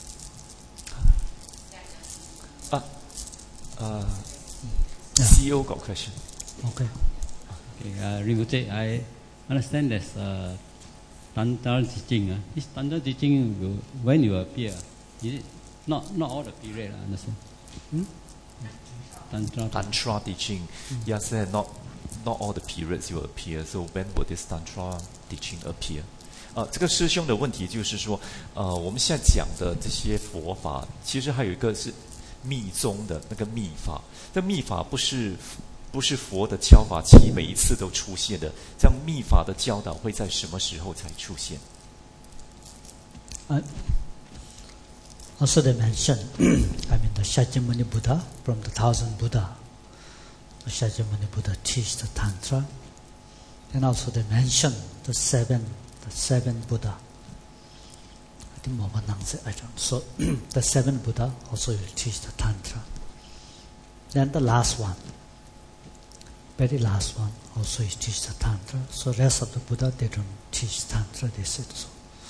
啊，呃 ，C E O got question. Okay. Okay, uh, Rinpoche, I understand there's uh, Tantra teaching. Uh. This Tantra teaching, will, when you appear, is it not not all the period? I understand. Hmm? Tantra. Tantra teaching, mm. yes, not not all the periods you appear. So when will this Tantra teaching appear? 呃，这个师兄的问题就是说，呃，我们现在讲的这些佛法，其实还有一个是密宗的那个密法。这密法不是不是佛的教法期每一次都出现的，这样密法的教导会在什么时候才出现？ Uh, also they mention, I mean the Shakyamuni Buddha from the thousand Buddha. The Shakyamuni Buddha teach the Tantra. And also they mention the seven the seven Buddha. I think Mohanangse, I don't. So the seven Buddha also will teach the Tantra. Then the last one, very last one, also is teach the Tantra. So rest of the Buddha, they don't teach Tantra, they said so.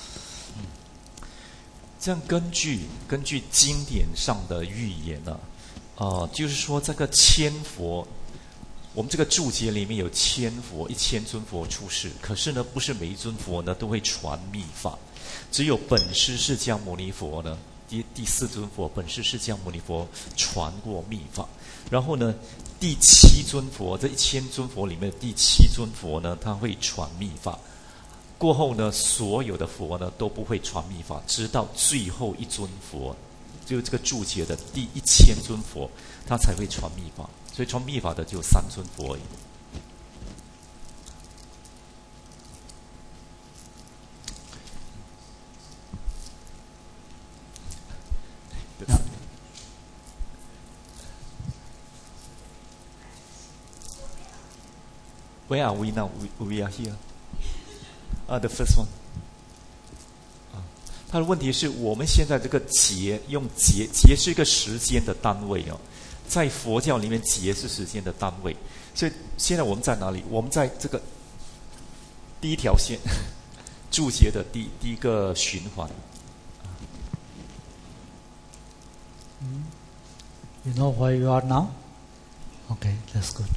这样根据根据经典上的预言呢、啊，呃，就是说这个千佛。我们这个注解里面有千佛，一千尊佛出世，可是呢，不是每一尊佛呢都会传密法，只有本师释迦牟尼佛呢，第第四尊佛本师释迦牟尼佛传过密法，然后呢，第七尊佛这一千尊佛里面的第七尊佛呢，他会传密法，过后呢，所有的佛呢都不会传密法，直到最后一尊佛，就这个注解的第一千尊佛，他才会传密法。所以传密法的就三尊佛而已。 Where are we now? We, we are here. Ah, the first one. 啊，他的问题是我们现在这个节用节，节是一个时间的单位哦，在佛教里面节是时间的单位，所以现在我们在哪里？我们在这个第一条线注节的第第一个循环。 You know where you are now? Okay, that's good.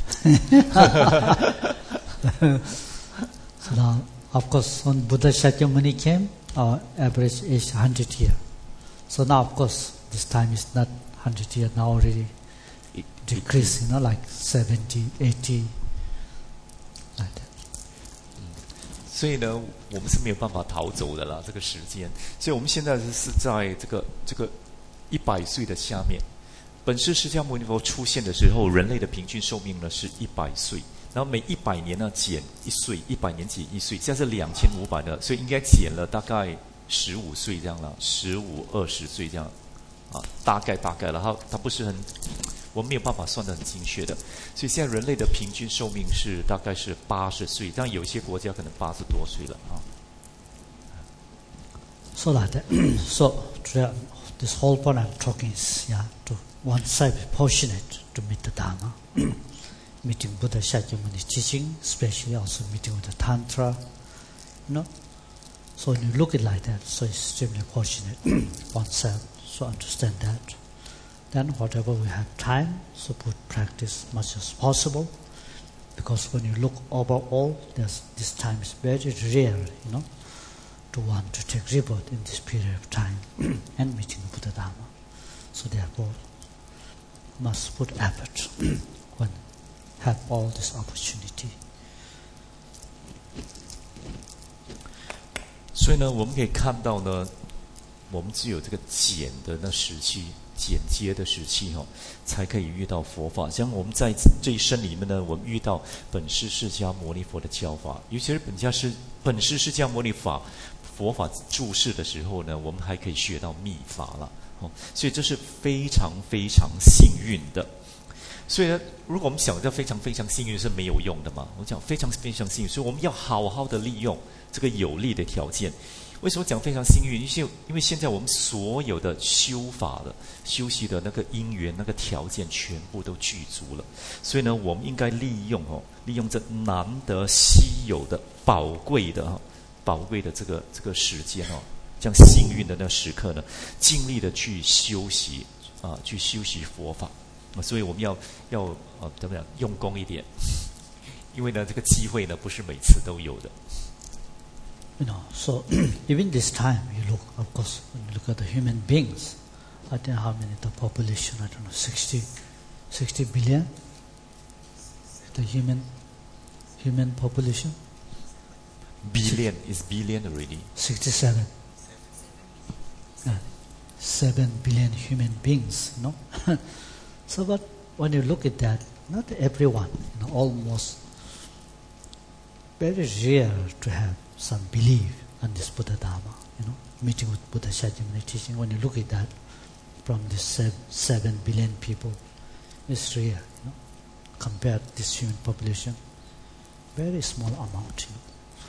So now, of course, when Buddha Shakyamuni came, our average age one hundred years. So now, of course, this time is not one hundred years, now already decreased, you know, like seventy, eighty, like that. 所以呢，我们是没有办法逃走的啦，这个时间。所以我们现在是在这个这个一百岁的下面。本师释迦牟尼佛出现的时候，人类的平均寿命呢是一百岁，然后每一百年呢减一岁，一百年减一岁，这样是两千五百的，所以应该减了大概十五岁这样了，十五二十岁这样啊，大概大概，然后它不是很，我们没有办法算得很精确的，所以现在人类的平均寿命是大概是八十岁，但有些国家可能八十多岁了啊。 So like that. So today, this whole point I'm talking is yeah to one side fortunate to meet the Dharma, meeting Buddha Shakyamuni teaching, especially also meeting with the Tantra, you know. So when you look at it like that, so extremely fortunate oneself, so understand that. Then whatever we have time, so put practice as much as possible, because when you look overall, there's, this time is very rare, you know, to want to take rebirth in this period of time and meeting the Buddha Dharma. So therefore, must put effort when have all this opportunity. 所以呢，我们可以看到呢，我们只有这个减的那时期，剪接的时期哈、哦，才可以遇到佛法。像我们在这一生里面呢，我们遇到本师释迦牟尼佛的教法，尤其是本家是本师释迦牟尼法佛法注释的时候呢，我们还可以学到密法了。哦，所以这是非常非常幸运的。所以呢，如果我们想着非常非常幸运是没有用的嘛，我讲非常非常幸运，所以我们要好好的利用这个有利的条件。为什么讲非常幸运？因为因为现在我们所有的修法的修习的那个因缘、那个条件全部都具足了，所以呢，我们应该利用哦，利用这难得稀有的、宝贵的哈、宝贵的这个这个时间哦。这样幸运的那时刻呢，尽力的去修习啊，去修习佛法啊，所以我们要要呃怎么讲，用功一点，因为呢，这个机会呢不是每次都有的。 You know, so even this time, you look, of course, when you look at the human beings, I don't know how many the population, I don't know, sixty, sixty billion, the human, human population. Billion is billion already. Sixty-seven. Uh, seven billion human beings, you know. So, but when you look at that, not everyone, you know, almost very rare to have some belief on this Buddha Dharma, you know, meeting with Buddha Shakyamuni teaching. When you look at that, from this seven, seven billion people, it's rare, you know, compared to this human population, very small amount, you know.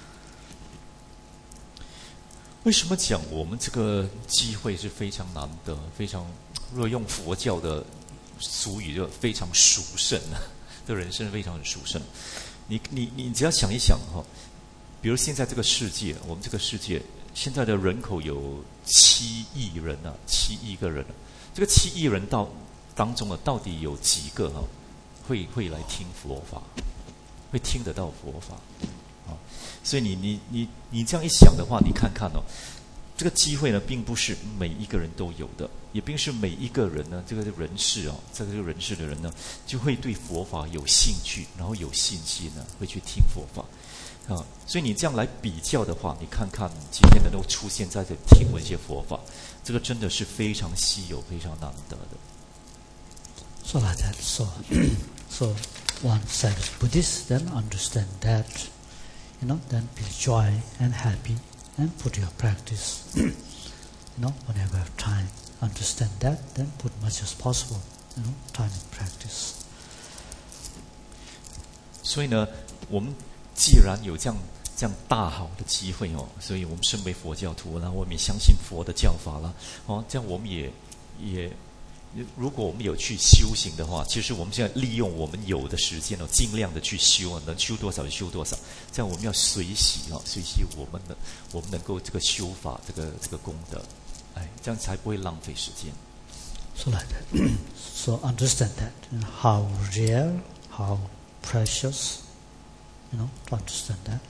为什么讲我们这个机会是非常难得，非常若用佛教的俗语就非常殊胜啊，这人生非常很殊胜。你你你只要想一想哈、哦，比如现在这个世界，我们这个世界现在的人口有七亿人啊，七亿个人、啊，这个七亿人到当中啊，到底有几个哈、啊、会会来听佛法，会听得到佛法？所以你你你你这样一想的话，你看看哦，这个机会呢，并不是每一个人都有的，也并不是每一个人呢，这个人士哦，这个人士的人呢，就会对佛法有兴趣，然后有信心呢，会去听佛法啊。所以你这样来比较的话，你看看今天能够出现在这里听闻一些佛法，这个真的是非常稀有、非常难得的。 So like that, so so one side is Buddhist, then understand that. You know, then feel joy and happy and put your practice. You know, whenever you have time, understand that, then put much as possible, you know, time in practice. 所以呢， 我们既然有这样这样大好的机会哦，所以我们身为佛教徒，然后我们也相信佛的教法了哦，这样我们也也。如果我们有去修行的话，其实我们现在利用我们有的时间哦，尽量的去修啊，能修多少就修多少。这样我们要随喜哦，随喜我们的，我们能够这个修法，这个这个功德，哎，这样才不会浪费时间。 So like that. So understand that, you know, how rare, how precious, you know, to understand that.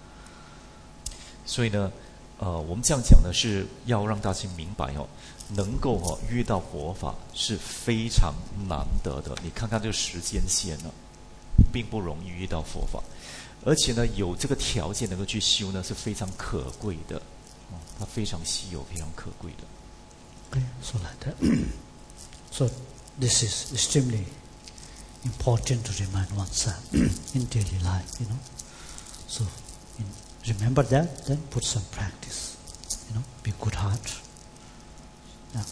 所以呢，呃，我们这样讲呢，是要让大家明白哦。能够哦遇到佛法是非常难得的，你看看这个时间线呢，并不容易遇到佛法，而且呢有这个条件能够去修呢是非常可贵的，哦，它非常稀有，非常可贵的。 Okay, so like that. So this is extremely important to remind oneself in daily life, you know. So in, remember that, then put some practice, you know, be good heart. Yeah.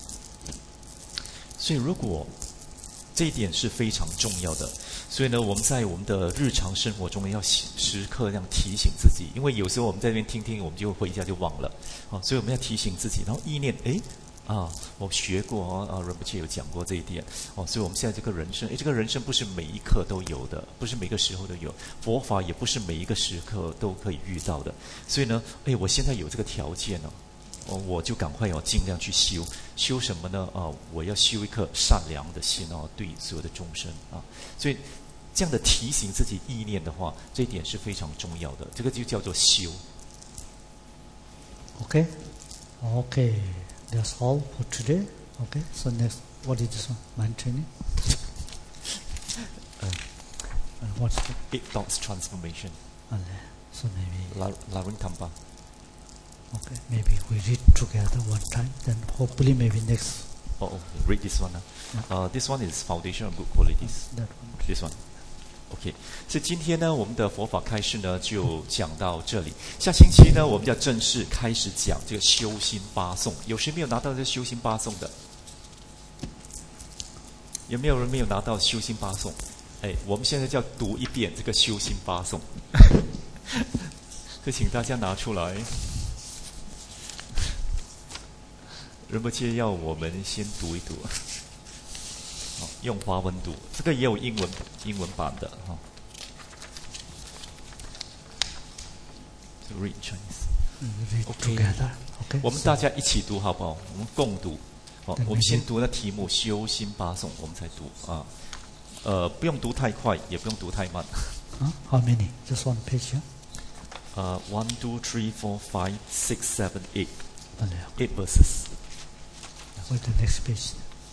所以如果这一点是非常重要的，所以呢我们在我们的日常生活中要时刻这样提醒自己，因为有时候我们在这边听听我们就回家就忘了，哦，所以我们要提醒自己，然后意念诶啊我学过哦，啊仁波切有讲过这一点哦，所以我们现在这个人生，诶这个人生不是每一刻都有的，不是每个时候都有，佛法也不是每一个时刻都可以遇到的，所以呢诶我现在有这个条件哦，哦，我就赶快哦，尽量去修。修什么呢？啊，我要修一颗善良的心哦，对所有的众生啊。所以这样的提醒自己意念的话，这一点是非常重要的。这个就叫做修。 Okay, okay, that's all for today. Okay, so next, what is this one? Mind training. uh, And what's the Eight thoughts transformation. So maybe La Laring Tampa. Okay, maybe we read together one time, then hopefully maybe next. Oh, oh read this one. Uh. Uh, this one is Foundation of Good Qualities. That one. This one. OK， 所以今天呢，我们的佛法开示呢就讲到这里。下星期呢，我们要正式开始讲这个修心八颂。有谁没有拿到这修心八颂的？有没有人没有拿到修心八颂？哎，我们现在就要读一遍这个修心八颂。就请大家拿出来。仁波切要我们先读一读，好，用华文读，这个也有英文英文版的哈。To read Chinese. Read together. Okay. 我们大家一起读好不好？我们共读。好，我们先读那题目修心八颂，我们才读啊。呃，不用读太快，也不用读太慢。 Huh? How many? Just one page, yeah? 呃 ，one, two, three, four, five, six, seven, eight. Okay. Eight verses. What's the next page?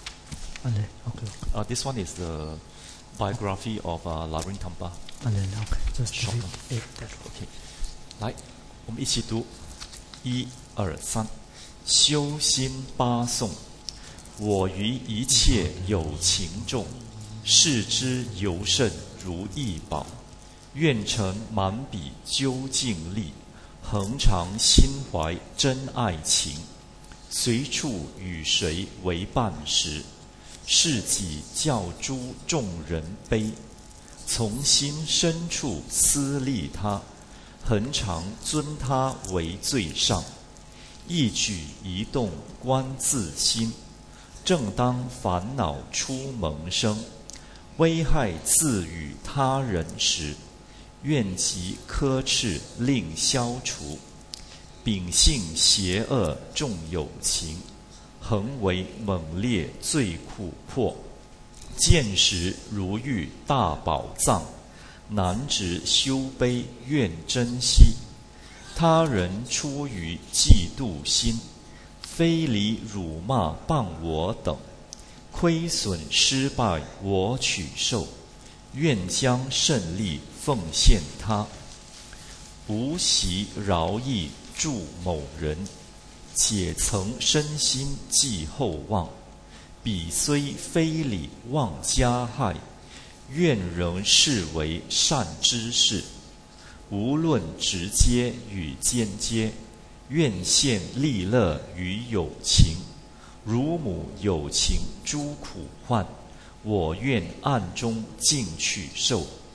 Okay. Okay. Uh, this one is the biography of uh, Laring Tampa. Okay. Just Short read one. eight. That OK， 来，我们一起读，一、二、三，修心八颂。我于一切有情众，视之尤甚如异宝。愿成满笔究竟力，恒常心怀真爱情。随处与谁为伴时，是己教诸众人悲。从心深处思利他，恒常尊他为最上。一举一动观自心，正当烦恼出萌生，危害自与他人时，愿即呵斥令消除。秉性邪恶重有情，恒为猛烈最苦迫。见时如遇大宝藏，难值修悲愿珍惜。他人出于嫉妒心，非礼辱骂谤我等。亏损失败我取受，愿将胜利奉献他。无习饶益助某人，且曾身心寄厚望。彼虽非礼忘加害，愿仍视为善知识。无论直接与间接，愿献利乐与有情。如母有情诸苦患，我愿暗中尽取受。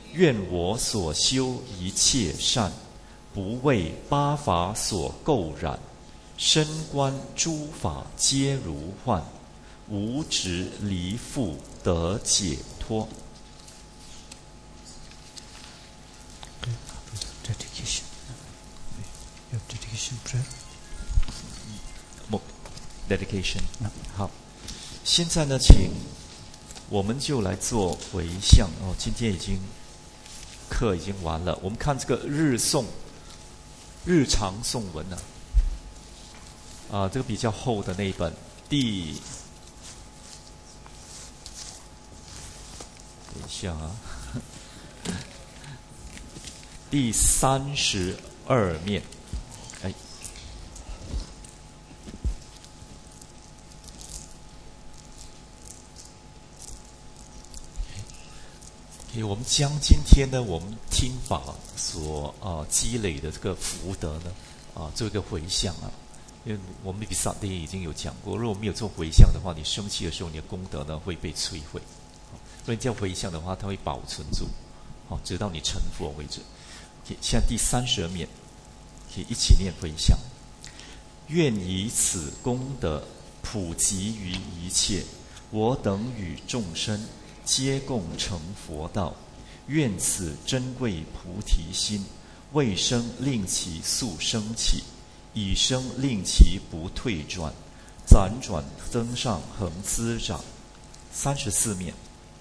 愿我所修一切善，不为八法所垢染，身观诸法皆如幻，无执离缚得解脱。 Dedication. Your dedication prayer. Dedication. 嗯好，现在呢，请我们就来做回向哦。今天已经课已经完了，我们看这个日诵日常诵文啊，啊，这个比较厚的那一本，第等一下啊，第三十二面，哎。我们将今天呢，我们听法所啊、呃、积累的这个福德呢，啊、呃、做一个回向啊。因为我们比萨丁已经有讲过，如果没有做回向的话，你生气的时候，你的功德呢会被摧毁。如果你这样回向的话，它会保存住，好，直到你成佛为止。现在第三十二面，可以一起念回向。愿以此功德普及于一切，我等与众生皆共成佛道，愿此珍贵菩提心，未生令其速生起，已生令其不退转，辗转增上恒滋长。三十四面，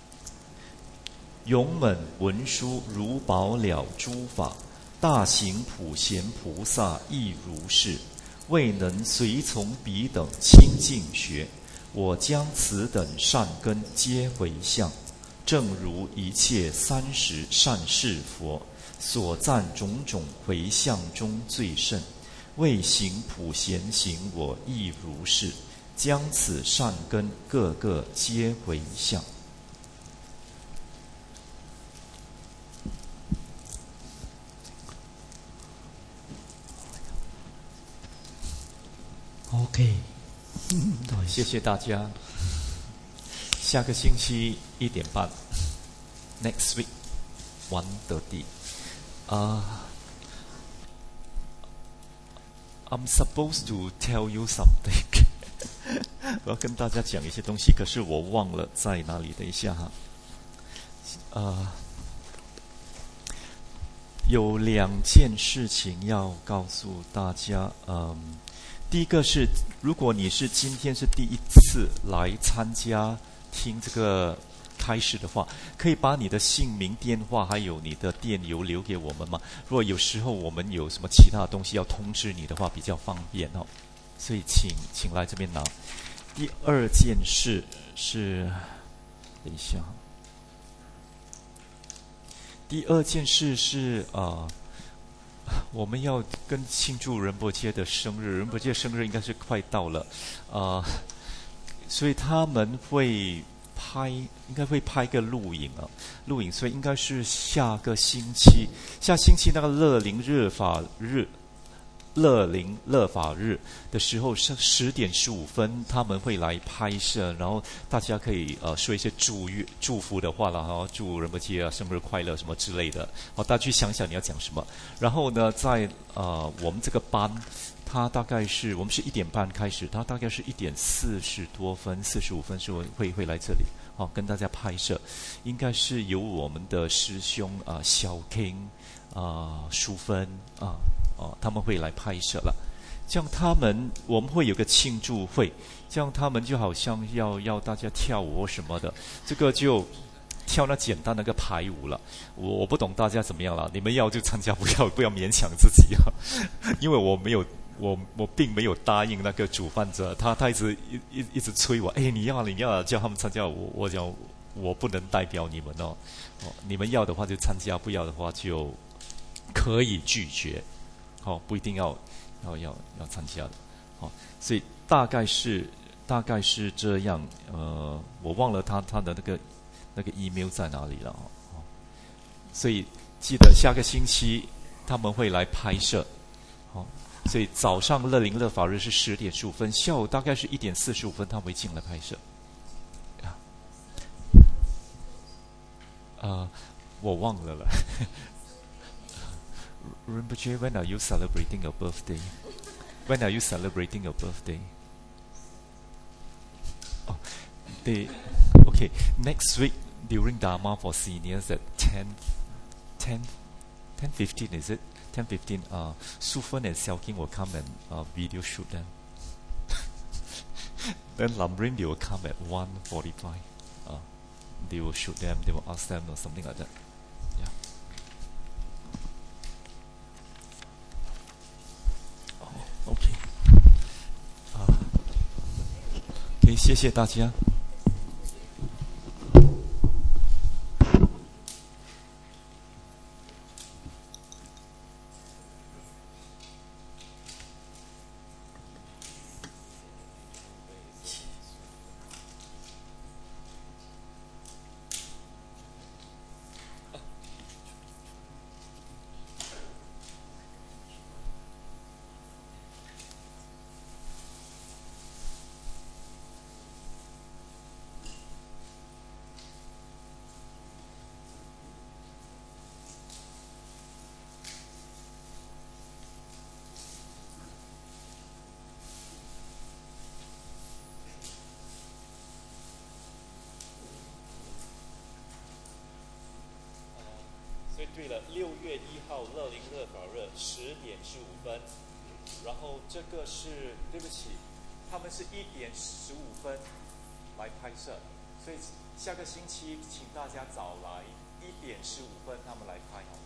勇猛文殊如宝了诸法，大行普贤菩萨亦如是，未能随从彼等清净学，我将此等善根皆回向，正如一切三十善事佛所赞种种回向中最胜。为行普贤行，我亦如是，将此善根个个皆回向。 OK， 谢谢大家。下个星期一点半 ，Next week one thirty。啊、uh, ，I'm supposed to tell you something 。我要跟大家讲一些东西，可是我忘了在哪里。等一下哈。啊、uh, ，有两件事情要告诉大家。嗯。第一个是，如果你是今天是第一次来参加听这个开示的话，可以把你的姓名、电话还有你的电邮留给我们吗？如果有时候我们有什么其他的东西要通知你的话，比较方便哦。所以请请来这边拿。第二件事是，等一下，第二件事是啊。呃我们要跟庆祝仁波切的生日，仁波切生日应该是快到了，啊、呃，所以他们会拍，应该会拍个录影啊，录影，所以应该是下个星期，下星期那个乐龄日法日。乐龄乐法日的时候是十点十五分，他们会来拍摄，然后大家可以呃说一些祝愿祝福的话了，然后祝仁波切啊生日快乐什么之类的，好，大家去想想你要讲什么。然后呢，在呃我们这个班，它大概是我们是一点半开始，它大概是一点四十多分、四十五分时候会会来这里，好，跟大家拍摄，应该是由我们的师兄啊、呃、小 King 啊、呃、淑芬啊。哦，他们会来拍摄了，这样他们我们会有个庆祝会，这样他们就好像要要大家跳舞什么的，这个就跳那简单那个排舞了。我我不懂大家怎么样了，你们要就参加，不要不要勉强自己啊，因为我没有我我并没有答应那个主办者，他他一直一一一直催我，哎，你要你要叫他们参加，我我讲我不能代表你们哦，哦，你们要的话就参加，不要的话就可以拒绝。哦，不一定要要要要参加的，哦，所以大概是大概是这样，呃，我忘了他他的那个那个 email 在哪里了，哦，所以记得下个星期他们会来拍摄，哦，所以早上乐龄乐法日是十点十五分，下午大概是一点四十五分他们会进来拍摄，啊，呃。 我忘了了。Rinpoche, when are you celebrating your birthday? When are you celebrating your birthday? Oh, they, okay, next week during Dharma for seniors at ten, ten, ten fifteen, is it? ten fifteen, uh, Sufan and Xiaoqing will come and uh, video shoot them. Then Lamrin, they will come at one forty-five. Uh, they will shoot them, they will ask them or something like that. Yeah. Oh, okay. Uh, okay, 谢谢大家。所以对了，六月一号乐龄乐法日十点十五分，然后这个是对不起，他们是一点十五分来拍摄，所以下个星期请大家早来，一点十五分他们来拍。